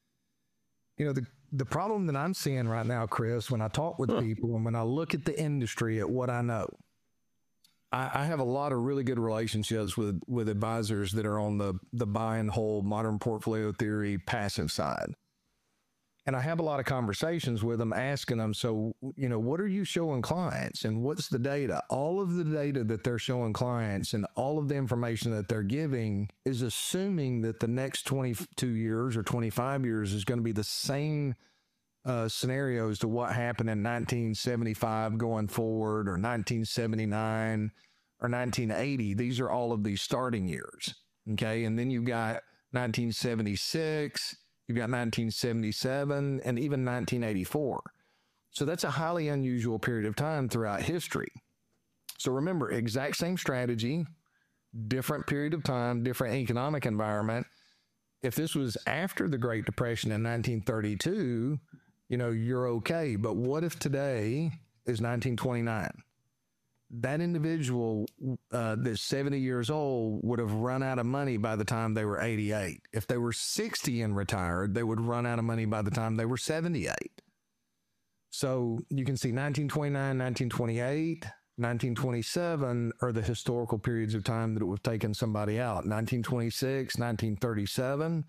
The problem that I'm seeing right now, Chris, when I talk with people and when I look at the industry, at what I know, I have a lot of really good relationships with advisors that are on the buy and hold modern portfolio theory passive side. And I have a lot of conversations with them asking them, so, what are you showing clients and what's the data? All of the data that they're showing clients and all of the information that they're giving is assuming that the next 22 years or 25 years is going to be the same scenarios to what happened in 1975 going forward, or 1979 or 1980. These are all of these starting years. Okay. And then you've got 1976, you've got 1977, and even 1984. So that's a highly unusual period of time throughout history. So remember, exact same strategy, different period of time, different economic environment. If this was after the Great Depression in 1932, you're okay. But what if today is 1929? That individual that's 70 years old would have run out of money by the time they were 88. If they were 60 and retired, they would run out of money by the time they were 78. So you can see 1929, 1928, 1927 are the historical periods of time that it would have taken somebody out. 1926, 1937,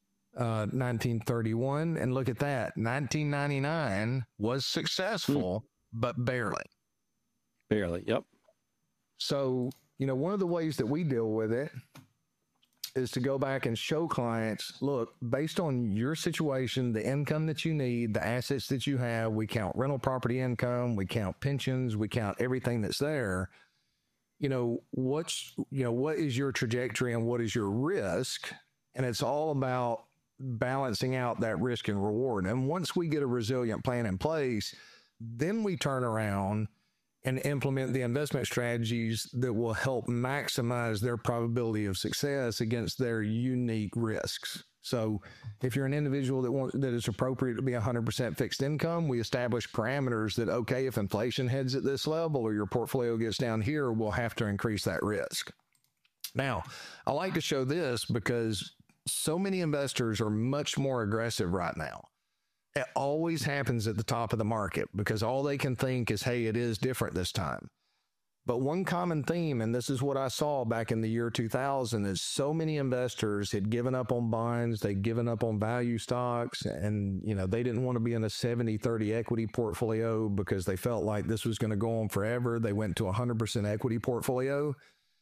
1931. And look at that. 1999 was successful, but barely. Barely, yep. So, one of the ways that we deal with it is to go back and show clients, look, based on your situation, the income that you need, the assets that you have, we count rental property income, we count pensions, we count everything that's there. What is your trajectory and what is your risk? And it's all about balancing out that risk and reward. And once we get a resilient plan in place, then we turn around and implement the investment strategies that will help maximize their probability of success against their unique risks. So if you're an individual that is appropriate to be 100% fixed income, we establish parameters that, okay, if inflation heads at this level or your portfolio gets down here, we'll have to increase that risk. Now, I like to show this because so many investors are much more aggressive right now. It always happens at the top of the market because all they can think is, hey, it is different this time. But one common theme, and this is what I saw back in the year 2000, is so many investors had given up on bonds, they'd given up on value stocks, and they didn't want to be in a 70-30 equity portfolio because they felt like this was going to go on forever. They went to a 100% equity portfolio.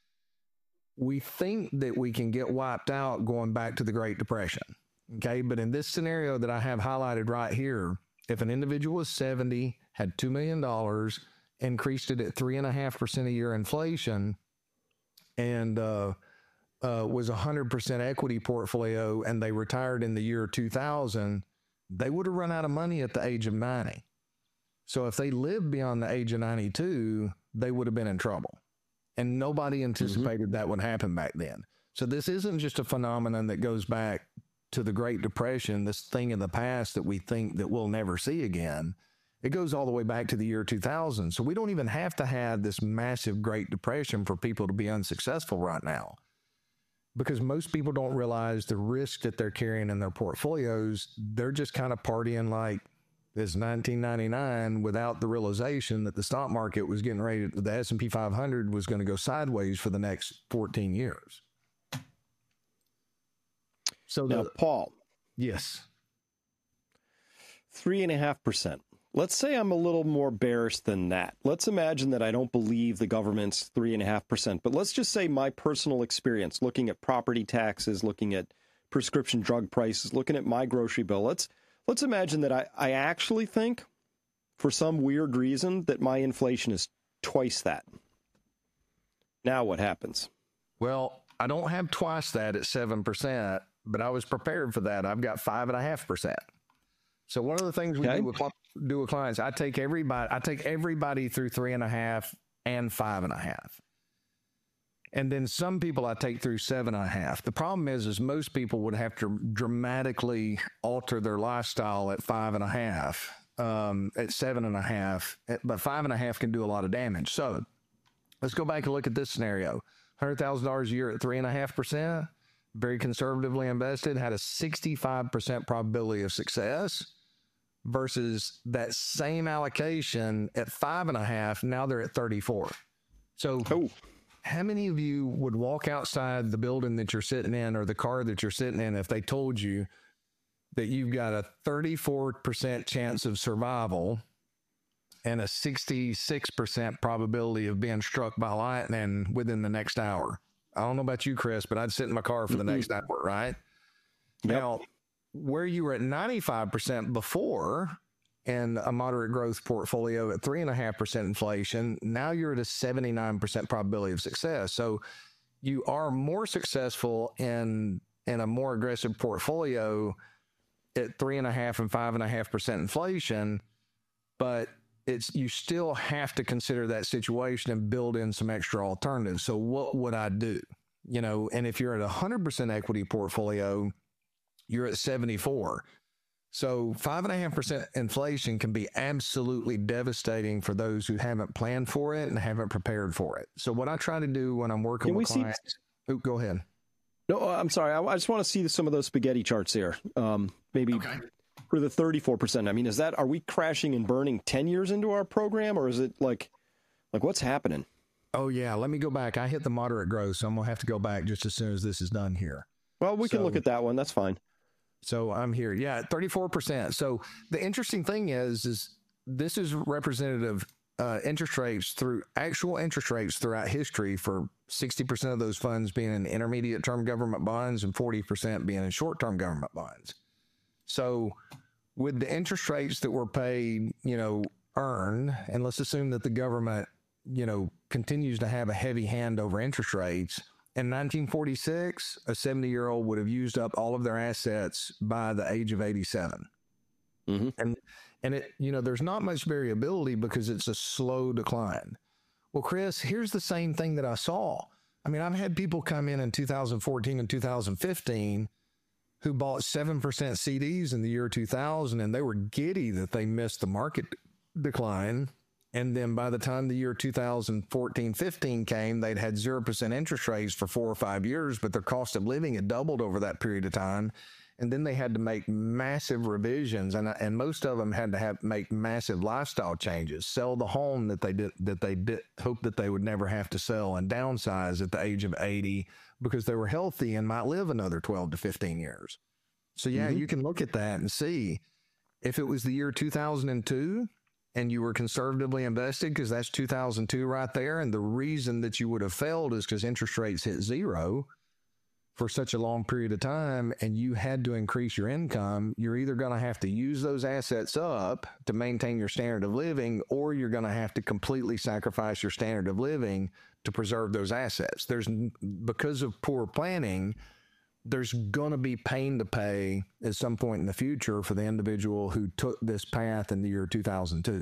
We think that we can get wiped out going back to the Great Depression. Okay, but in this scenario that I have highlighted right here, if an individual was 70, had $2 million, increased it at 3.5% a year inflation, and was a 100% equity portfolio, and they retired in the year 2000, they would have run out of money at the age of 90. So if they lived beyond the age of 92, they would have been in trouble. And nobody anticipated that would happen back then. So this isn't just a phenomenon that goes back to the Great Depression, this thing in the past that we think that we'll never see again. It goes all the way back to the year 2000. So we don't even have to have this massive Great Depression for people to be unsuccessful right now, because most people don't realize the risk that they're carrying in their portfolios. They're just kind of partying like it's 1999 without the realization that the stock market was getting ready, the S&P 500 was going to go sideways for the next 14 years. So now, Paul. Yes. 3.5%. Let's say I'm a little more bearish than that. Let's imagine that I don't believe the government's 3.5%, but let's just say my personal experience looking at property taxes, looking at prescription drug prices, looking at my grocery bill. Let's imagine that I actually think, for some weird reason, that my inflation is twice that. Now what happens? Well, I don't have twice that at 7%. But I was prepared for that. I've got 5.5%. So one of the things we do with clients, I take everybody through 3.5 and 5.5. And then some people I take through 7.5. The problem is most people would have to dramatically alter their lifestyle at 5.5, at 7.5, but 5.5 can do a lot of damage. So let's go back and look at this scenario. $100,000 a year at 3.5%. Very conservatively invested, had a 65% probability of success, versus that same allocation at 5.5. Now they're at 34. So how many of you would walk outside the building that you're sitting in or the car that you're sitting in if they told you that you've got a 34% chance of survival and a 66% probability of being struck by lightning within the next hour. I don't know about you, Chris, but I'd sit in my car for the next hour, right? Yep. Now, where you were at 95% before in a moderate growth portfolio at 3.5% inflation, now you're at a 79% probability of success. So you are more successful in a more aggressive portfolio at 3.5% and 5.5% inflation, but you still have to consider that situation and build in some extra alternatives. So what would I do? And if you're at 100% equity portfolio, you're at 74. So 5.5% inflation can be absolutely devastating for those who haven't planned for it and haven't prepared for it. So what I try to do when I'm working with clients, go ahead. No, I'm sorry. I just want to see some of those spaghetti charts here. Maybe for the 34%. I mean, are we crashing and burning 10 years into our program, or is it like what's happening? Oh yeah. Let me go back. I hit the moderate growth, so I'm going to have to go back just as soon as this is done here. Well, we can look at that one. That's fine. So I'm here. Yeah. 34%. So the interesting thing is this is representative interest rates actual interest rates throughout history, for 60% of those funds being in intermediate term government bonds and 40% being in short term government bonds. So with the interest rates that were paid, earned, and let's assume that the government, continues to have a heavy hand over interest rates. In 1946, a 70-year-old would have used up all of their assets by the age of 87. Mm-hmm. And it, there's not much variability because it's a slow decline. Well, Chris, here's the same thing that I saw. I mean, I've had people come in 2014 and 2015 who bought 7% CDs in the year 2000, and they were giddy that they missed the market decline. And then by the time the year 2014-15 came, they'd had 0% interest rates for 4 or 5 years, but their cost of living had doubled over that period of time. And then they had to make massive revisions, and most of them had to make massive lifestyle changes, sell the home that they did hope that they would never have to sell, and downsize at the age of 80 because they were healthy and might live another 12 to 15 years. So yeah, you can look at that and see if it was the year 2002 and you were conservatively invested, because that's 2002 right there. And the reason that you would have failed is because interest rates hit zero for such a long period of time, and you had to increase your income. You're either going to have to use those assets up to maintain your standard of living, or you're going to have to completely sacrifice your standard of living to preserve those assets. Because of poor planning, there's going to be pain to pay at some point in the future for the individual who took this path in the year 2002.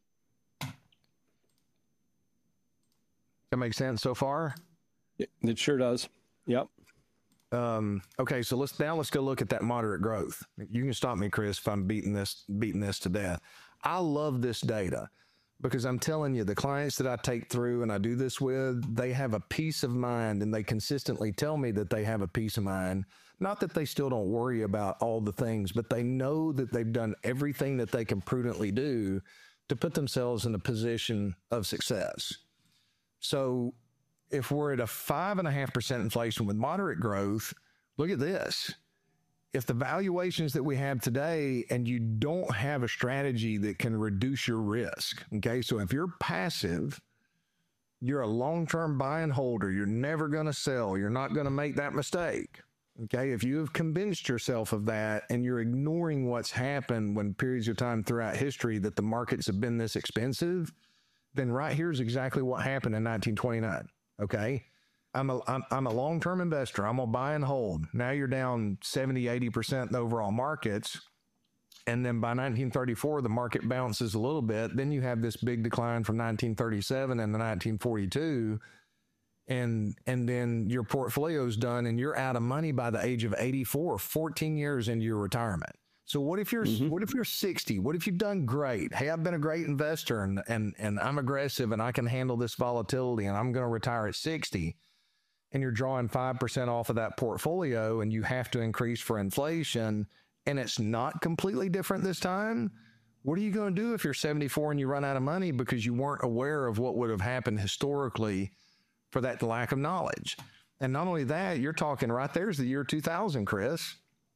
That makes sense so far? It sure does. Yep. Okay, so let's go look at that moderate growth. You can stop me, Chris, if I'm beating this to death. I love this data because I'm telling you, the clients that I take through and I do this with, they have a peace of mind, and they consistently tell me that they have a peace of mind. Not that they still don't worry about all the things, but they know that they've done everything that they can prudently do to put themselves in a position of success. So if we're at a 5.5% inflation with moderate growth, look at this. If the valuations that we have today, and you don't have a strategy that can reduce your risk, okay? So if you're passive, you're a long-term buy and holder, you're never going to sell, you're not going to make that mistake, okay? If you have convinced yourself of that and you're ignoring what's happened when periods of time throughout history that the markets have been this expensive, then right here's exactly what happened in 1929. Okay. I'm a long-term investor. I'm going to buy and hold. Now you're down 70, 80% in the overall markets. And then by 1934, the market bounces a little bit. Then you have this big decline from 1937 and 1942. And then your portfolio's done and you're out of money by the age of 84, 14 years into your retirement. So what if you're 60? What if you've done great? Hey, I've been a great investor and I'm aggressive and I can handle this volatility and I'm going to retire at 60. And you're drawing 5% off of that portfolio and you have to increase for inflation and it's not completely different this time. What are you going to do if you're 74 and you run out of money because you weren't aware of what would have happened historically for that lack of knowledge? And not only that, you're talking right there's the year 2000, Chris.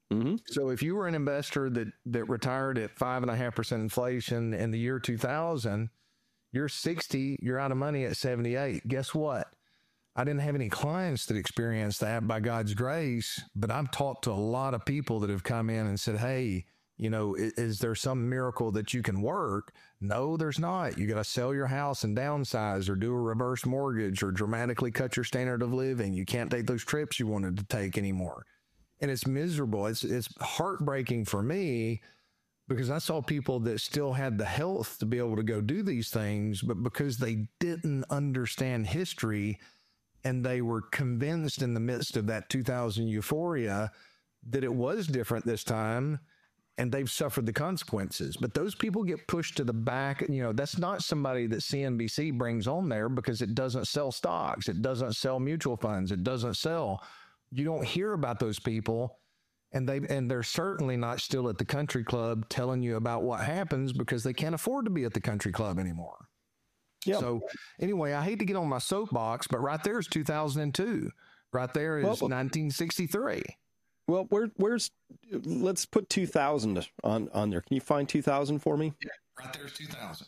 Mm-hmm. So if you were an investor that retired at 5.5% inflation in the year 2000, you're 60, you're out of money at 78. Guess what? I didn't have any clients that experienced that by God's grace, but I've talked to a lot of people that have come in and said, hey, you know, is there some miracle that you can work? No, there's not. You got to sell your house and downsize or do a reverse mortgage or dramatically cut your standard of living. You can't take those trips you wanted to take anymore. And it's miserable. It's heartbreaking for me because I saw people that still had the health to be able to go do these things, but because they didn't understand history and they were convinced in the midst of that 2000 euphoria that it was different this time, and they've suffered the consequences. But those people get pushed to the back. You know, that's not somebody that CNBC brings on there because it doesn't sell stocks. It doesn't sell mutual funds. It doesn't sell. You don't hear about those people. And they're certainly not still at the country club telling you about what happens because they can't afford to be at the country club anymore. Yep. So anyway, I hate to get on my soapbox, but right there is 2002. Right there is 1963. Well, where's let's put 2000 on there. Can you find 2000 for me? Yeah, right there's 2000.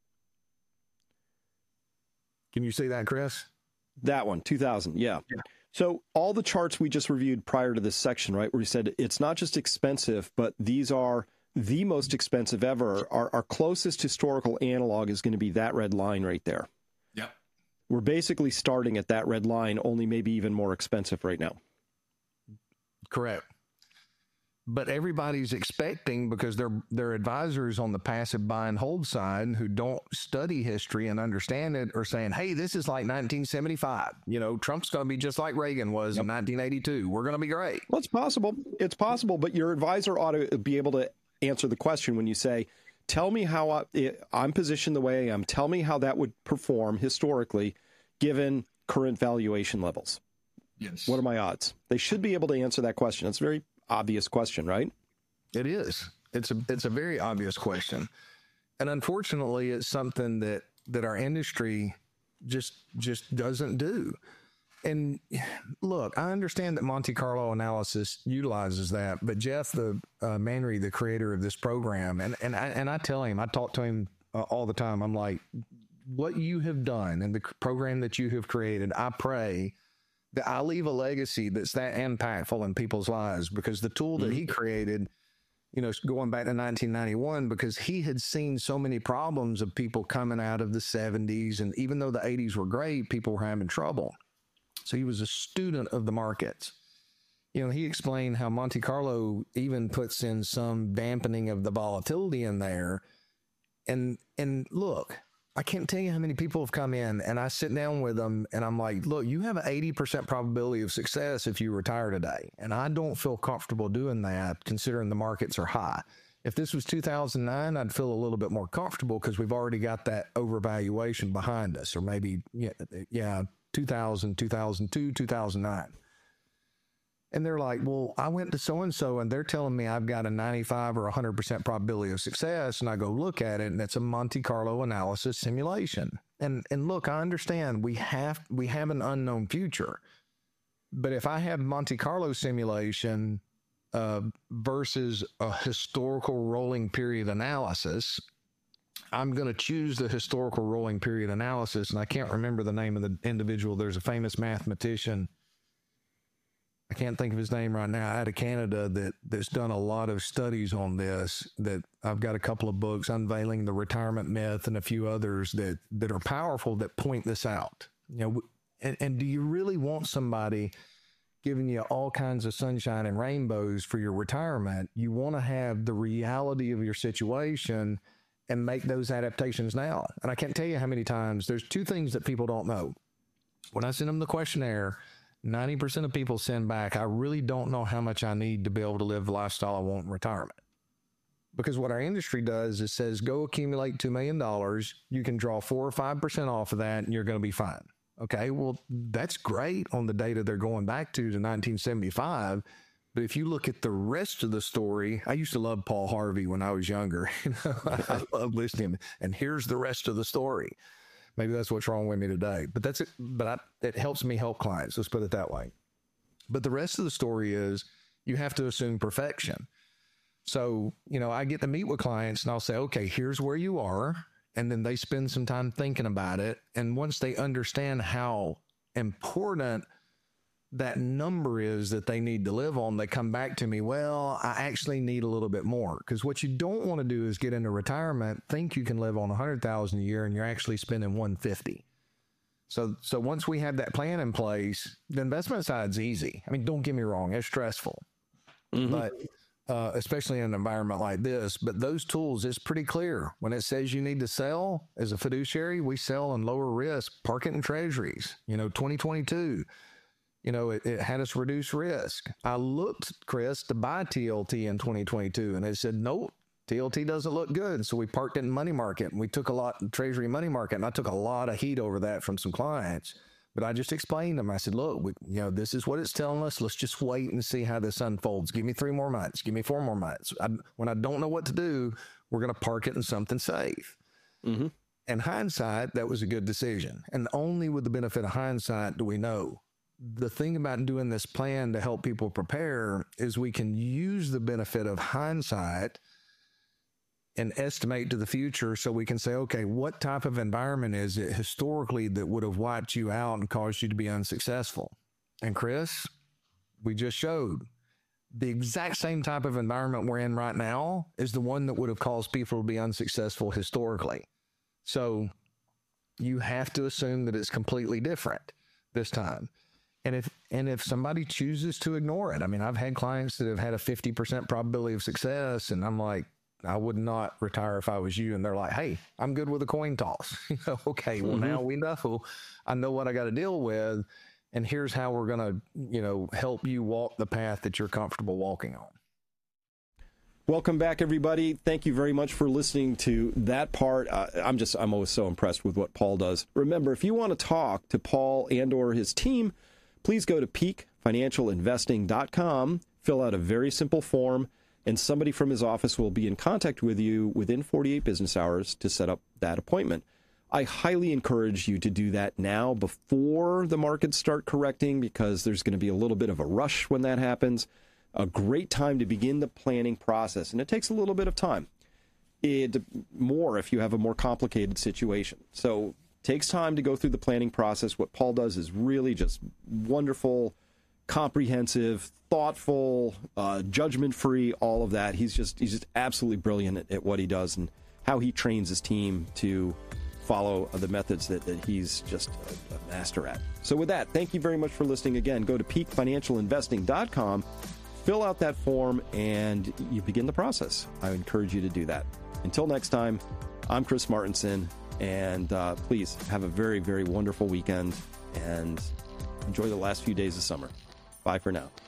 Can you see that, Chris? That one, 2000. Yeah. So all the charts we just reviewed prior to this section, right, where you said it's not just expensive, but these are the most expensive ever. Our closest historical analog is going to be that red line right there. Yep. We're basically starting at that red line, only maybe even more expensive right now. Correct. But everybody's expecting, because they're advisors on the passive buy and hold side who don't study history and understand it, are saying, hey, this is like 1975. You know, Trump's going to be just like Reagan was in 1982. We're going to be great. Well, it's possible. It's possible. But your advisor ought to be able to answer the question when you say, tell me how I'm positioned the way I am. Tell me how that would perform historically, given current valuation levels. Yes. What are my odds? They should be able to answer that question. It's a very obvious question, right? It is. It's a very obvious question. And unfortunately, it's something that our industry just doesn't do. And look, I understand that Monte Carlo analysis utilizes that, but Jeff, Manry, the creator of this program, and I tell him, I talk to him all the time. I'm like, what you have done and the program that you have created, I pray that I leave a legacy that's that impactful in people's lives, because the tool that he created, you know, going back to 1991, because he had seen so many problems of people coming out of the 70s. And even though the 80s were great, people were having trouble. So he was a student of the markets. You know, he explained how Monte Carlo even puts in some dampening of the volatility in there. And look, I can't tell you how many people have come in and I sit down with them and I'm like, look, you have an 80% probability of success if you retire today. And I don't feel comfortable doing that considering the markets are high. If this was 2009, I'd feel a little bit more comfortable because we've already got that overvaluation behind us, or maybe, 2000, 2002, 2009. And they're like, well, I went to so-and-so and they're telling me I've got a 95 or 100% probability of success. And I go look at it and it's a Monte Carlo analysis simulation. And look, I understand we have an unknown future. But if I have Monte Carlo simulation versus a historical rolling period analysis, I'm going to choose the historical rolling period analysis. And I can't remember the name of the individual. There's a famous mathematician, I can't think of his name right now, out of Canada, that's done a lot of studies on this, that I've got a couple of books, Unveiling the Retirement Myth and a few others that are powerful, that point this out. You know, and do you really want somebody giving you all kinds of sunshine and rainbows for your retirement? You want to have the reality of your situation and make those adaptations now. And I can't tell you how many times, there's two things that people don't know. When I send them the questionnaire, 90% of people send back, I really don't know how much I need to be able to live the lifestyle I want in retirement. Because what our industry does is says, go accumulate $2 million. You can draw 4 or 5% off of that and you're going to be fine. Okay, well, that's great on the data they're going back to 1975. But if you look at the rest of the story, I used to love Paul Harvey when I was younger. I love listening. And here's the rest of the story. Maybe that's what's wrong with me today, but that's it. But it helps me help clients. Let's put it that way. But the rest of the story is, You have to assume perfection. So, I get to meet with clients and I'll say, okay, here's where you are. And then they spend some time thinking about it. And once they understand how important that number is that they need to live on, they come back to me, well, I actually need a little bit more. Because what you don't want to do is get into retirement, think you can live on $100,000 a year, and you're actually spending $150,000. So once we have that plan in place, the investment side's easy. I mean, don't get me wrong, it's stressful, but especially in an environment like this. But those tools, it's pretty clear. When it says you need to sell as a fiduciary, we sell in lower risk, park it in treasuries. 2022. It had us reduce risk. I looked, Chris, to buy TLT in 2022, and it said, nope, TLT doesn't look good. So we parked it in money market, and we took a lot in treasury money market, and I took a lot of heat over that from some clients. But I just explained to them. I said, look, this is what it's telling us. Let's just wait and see how this unfolds. Give me 3 more months. Give me 4 more months. When I don't know what to do, we're going to park it in something safe. Mm-hmm. In hindsight, that was a good decision. And only with the benefit of hindsight do we know. The thing about doing this plan to help people prepare is we can use the benefit of hindsight and estimate to the future, so we can say, okay, what type of environment is it historically that would have wiped you out and caused you to be unsuccessful? And Chris, we just showed the exact same type of environment we're in right now is the one that would have caused people to be unsuccessful historically. So you have to assume that it's completely different this time. And if somebody chooses to ignore it, I mean, I've had clients that have had a 50% probability of success, and I'm like, I would not retire if I was you. And they're like, hey, I'm good with a coin toss. Okay, well, now we know. I know what I got to deal with, and here's how we're going to, help you walk the path that you're comfortable walking on. Welcome back, everybody. Thank you very much for listening to that part. I'm always so impressed with what Paul does. Remember, if you want to talk to Paul and or his team, please go to peakfinancialinvesting.com, fill out a very simple form, and somebody from his office will be in contact with you within 48 business hours to set up that appointment. I highly encourage you to do that now before the markets start correcting, because there's going to be a little bit of a rush when that happens. A great time to begin the planning process, and it takes a little bit of time. More if you have a more complicated situation. So takes time to go through the planning process. What Paul does is really just wonderful, comprehensive, thoughtful, judgment-free, all of that. He's just absolutely brilliant at what he does and how he trains his team to follow the methods that he's just a master at. So with that, thank you very much for listening. Again, go to peakfinancialinvesting.com, fill out that form, and you begin the process. I encourage you to do that. Until next time, I'm Chris Martenson. And please have a very, very wonderful weekend and enjoy the last few days of summer. Bye for now.